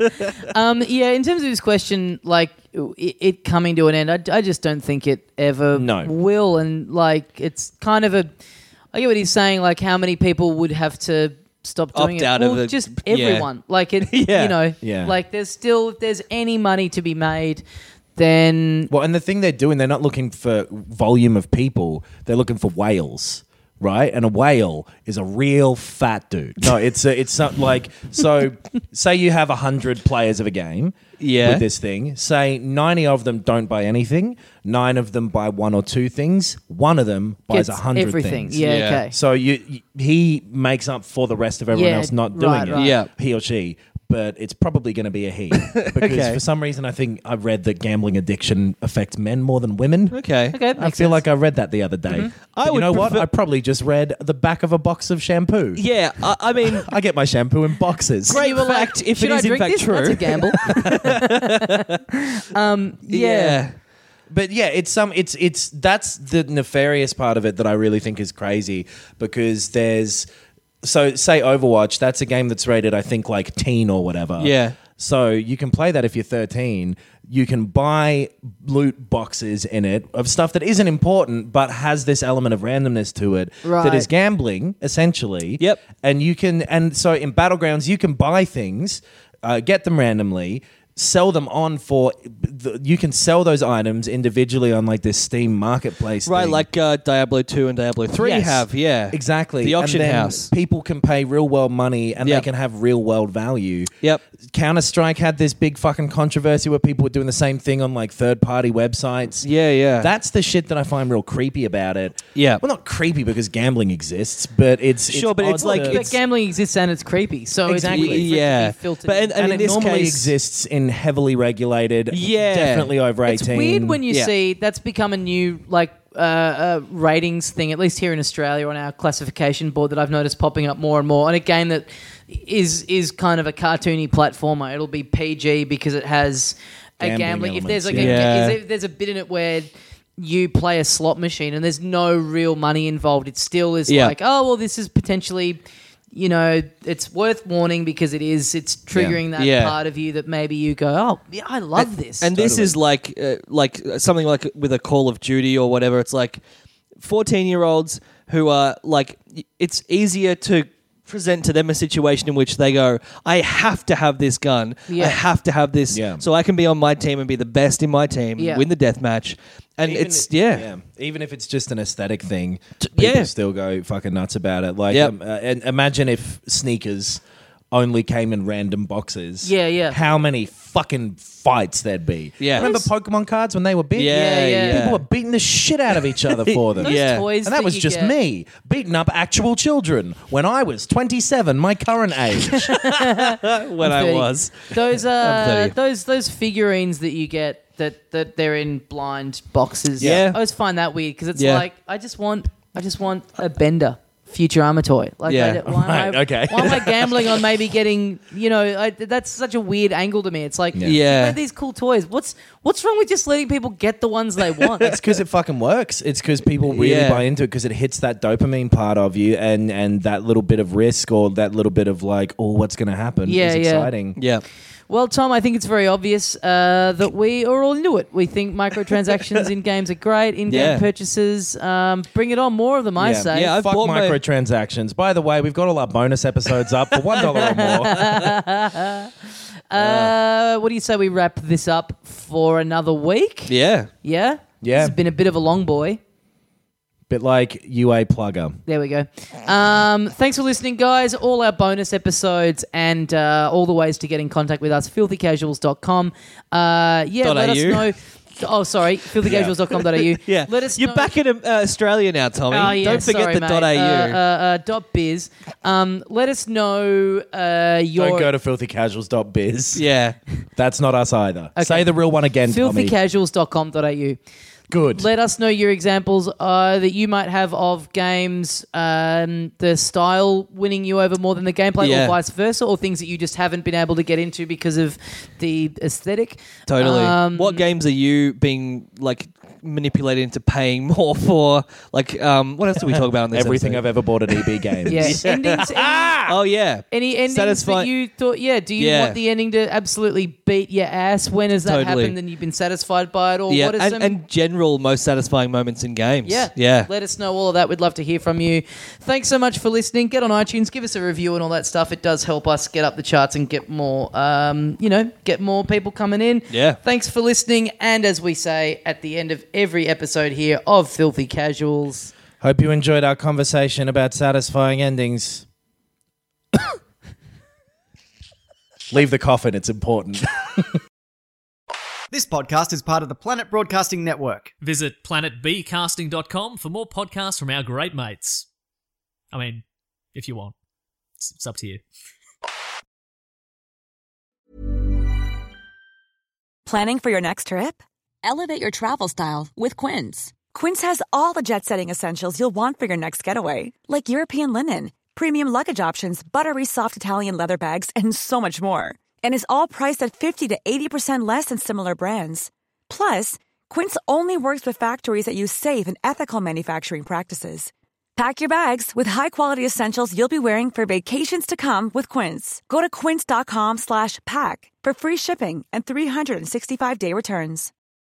In terms of this question, like it coming to an end, I just don't think it ever No. will. And like, it's kind of I get what he's saying. Like, how many people would have to stop doing Opt it? out Well, of the- just yeah. everyone. Like it, Yeah. Yeah. Like there's still, if there's any money to be made, then Well, and the thing they're doing, they're not looking for volume of people. They're looking for whales, right? And a whale is a real fat dude. No, it's not like, so say you have 100 players of a game Yeah. with this thing. Say 90 of them don't buy anything. 9 of them buy 1 or 2 things. 1 of them buys gets 100 everything. things. Yeah, Yeah. okay. So he makes up for the rest of everyone Yeah, else not doing right, it. right. Yeah. He or she. But it's probably going to be a he. Because Okay. for some reason, I think I read that gambling addiction affects men more than women. Okay. Okay, I makes feel sense. like I read that the other day. But I you would know what? prefer- I probably just read the back of a box of shampoo. Yeah, I mean, I get my shampoo in boxes. great You were like, fact, if should it I is in drink fact this? true. That's a gamble. Yeah. But yeah, it's that's the nefarious part of it that I really think is crazy, because there's So say Overwatch, that's a game that's rated, I think, like teen or whatever. Yeah. So you can play that if you're 13. You can buy loot boxes in it of stuff that isn't important but has this element of randomness to it Right. that is gambling, essentially. Yep. And so in Battlegrounds, you can buy things, get them randomly, sell them on you can sell those items individually on like this Steam marketplace Right, thing. like Diablo 2 and Diablo 3 Yes, have, yeah. Exactly. The auction and then house. People can pay real world money and Yep. they can have real world value. Yep. Counter-Strike had this big fucking controversy where people were doing the same thing on like third-party websites. Yeah, yeah. That's the shit that I find real creepy about it. Yeah. Well, not creepy because gambling exists, but Sure, but it's odd like- to- But gambling exists and it's creepy. So Exactly. it's weird for it to Yeah. be filtered But in. and in it this normally case- exists in heavily regulated, Yeah. definitely over 18. It's weird when you Yeah. see that's become a new ratings thing, at least here in Australia on our classification board that I've noticed popping up more and more. On a game that is kind of a cartoony platformer, it'll be PG because it has a Gambling gambling. If there's like elements, yeah. if there's a bit in it where you play a slot machine and there's no real money involved, it still is Yeah. like, oh well, this is potentially. You know, it's worth warning because it's triggering that Yeah. part of you that maybe you go, oh, yeah, I love this. And this is like something like with a Call of Duty or whatever. It's like 14-year-olds who are like, it's easier to present to them a situation in which they go, I have to have this gun. Yeah. I have to have this Yeah. so I can be on my team and be the best in my team, Yeah. win the death match. And Even if it's just an aesthetic thing, yeah. people still go fucking nuts about it. Like, Yep. and imagine if sneakers only came in random boxes. Yeah, yeah. How many fucking fights there'd be? Yeah. Remember Pokemon cards when they were big? Yeah, yeah. People were beating the shit out of each other for them. Those Yeah. toys And that was you just get- me beating up actual children when I was 27, my current age. when I 30. was. Those 30. those figurines that you get that they're in blind boxes. Yeah. I always find that weird because it's Yeah. like I just want a Bender Futurama toy. Like, Yeah. I don't- why, am Right, I, okay. why am I gambling on maybe getting? That's such a weird angle to me. It's like, Yeah. you made these cool toys. What's wrong with just letting people get the ones they want? It's because it fucking works. It's because people really Yeah. buy into it because it hits that dopamine part of you and that little bit of risk or that little bit of like, oh, what's going to happen Yeah, is yeah. exciting. Yeah. Well, Tom, I think it's very obvious that we are all into it. We think microtransactions in games are great. In-game Yeah. purchases, bring it on. More of them, I say. Yeah, I've Fuck bought my- microtransactions. By the way, we've got all our bonus episodes up for $1 or more. What do you say we wrap this up for another week? Yeah. Yeah? Yeah. It's been a bit of a long boy. Bit like UA plugger. There we go. Thanks for listening, guys. All our bonus episodes and all the ways to get in contact with us, filthycasuals.com. Let us .au. know. Oh, sorry, filthycasuals.com.au. Yeah. Let us You're know. back in Australia now, Tommy. Oh, yeah, Don't forget sorry, the mate. .au. Dot .biz. Let us know your... Don't go to filthycasuals.biz. Yeah. That's not us either. Okay. Say the real one again, Tommy. filthycasuals.com.au. Good. Let us know your examples that you might have of games, the style winning you over more than the gameplay, Yeah. or vice versa, or things that you just haven't been able to get into because of the aesthetic. Totally. What games are you being like manipulated into paying more for? Like, what else do we talk about on this Everything I've episode? ever bought at EB Games. Yeah, endings. Oh, yeah. Any endings Satisfying- that you thought? Yeah. Do you Yeah. want the ending to absolutely beat your ass? When has that Totally. happened? And you've been satisfied by it, or Yeah, what is some? and general most satisfying moments in games. Yeah. Yeah. Let us know all of that. We'd love to hear from you. Thanks so much for listening. Get on iTunes, give us a review and all that stuff. It does help us get up the charts and get more, get more people coming in. Yeah. Thanks for listening. And as we say at the end of every episode here of Filthy Casuals, Hope you enjoyed our conversation about satisfying endings. Leave the coffin, it's important. This podcast is part of the Planet Broadcasting Network. Visit planetbcasting.com for more podcasts from our great mates. I mean, if you want. It's up to you. Planning for your next trip? Elevate your travel style with Quince. Quince has all the jet-setting essentials you'll want for your next getaway, like European linen, premium luggage options, buttery soft Italian leather bags, and so much more. And is all priced at 50 to 80% less than similar brands. Plus, Quince only works with factories that use safe and ethical manufacturing practices. Pack your bags with high-quality essentials you'll be wearing for vacations to come with Quince. Go to quince.com/pack for free shipping and 365-day returns.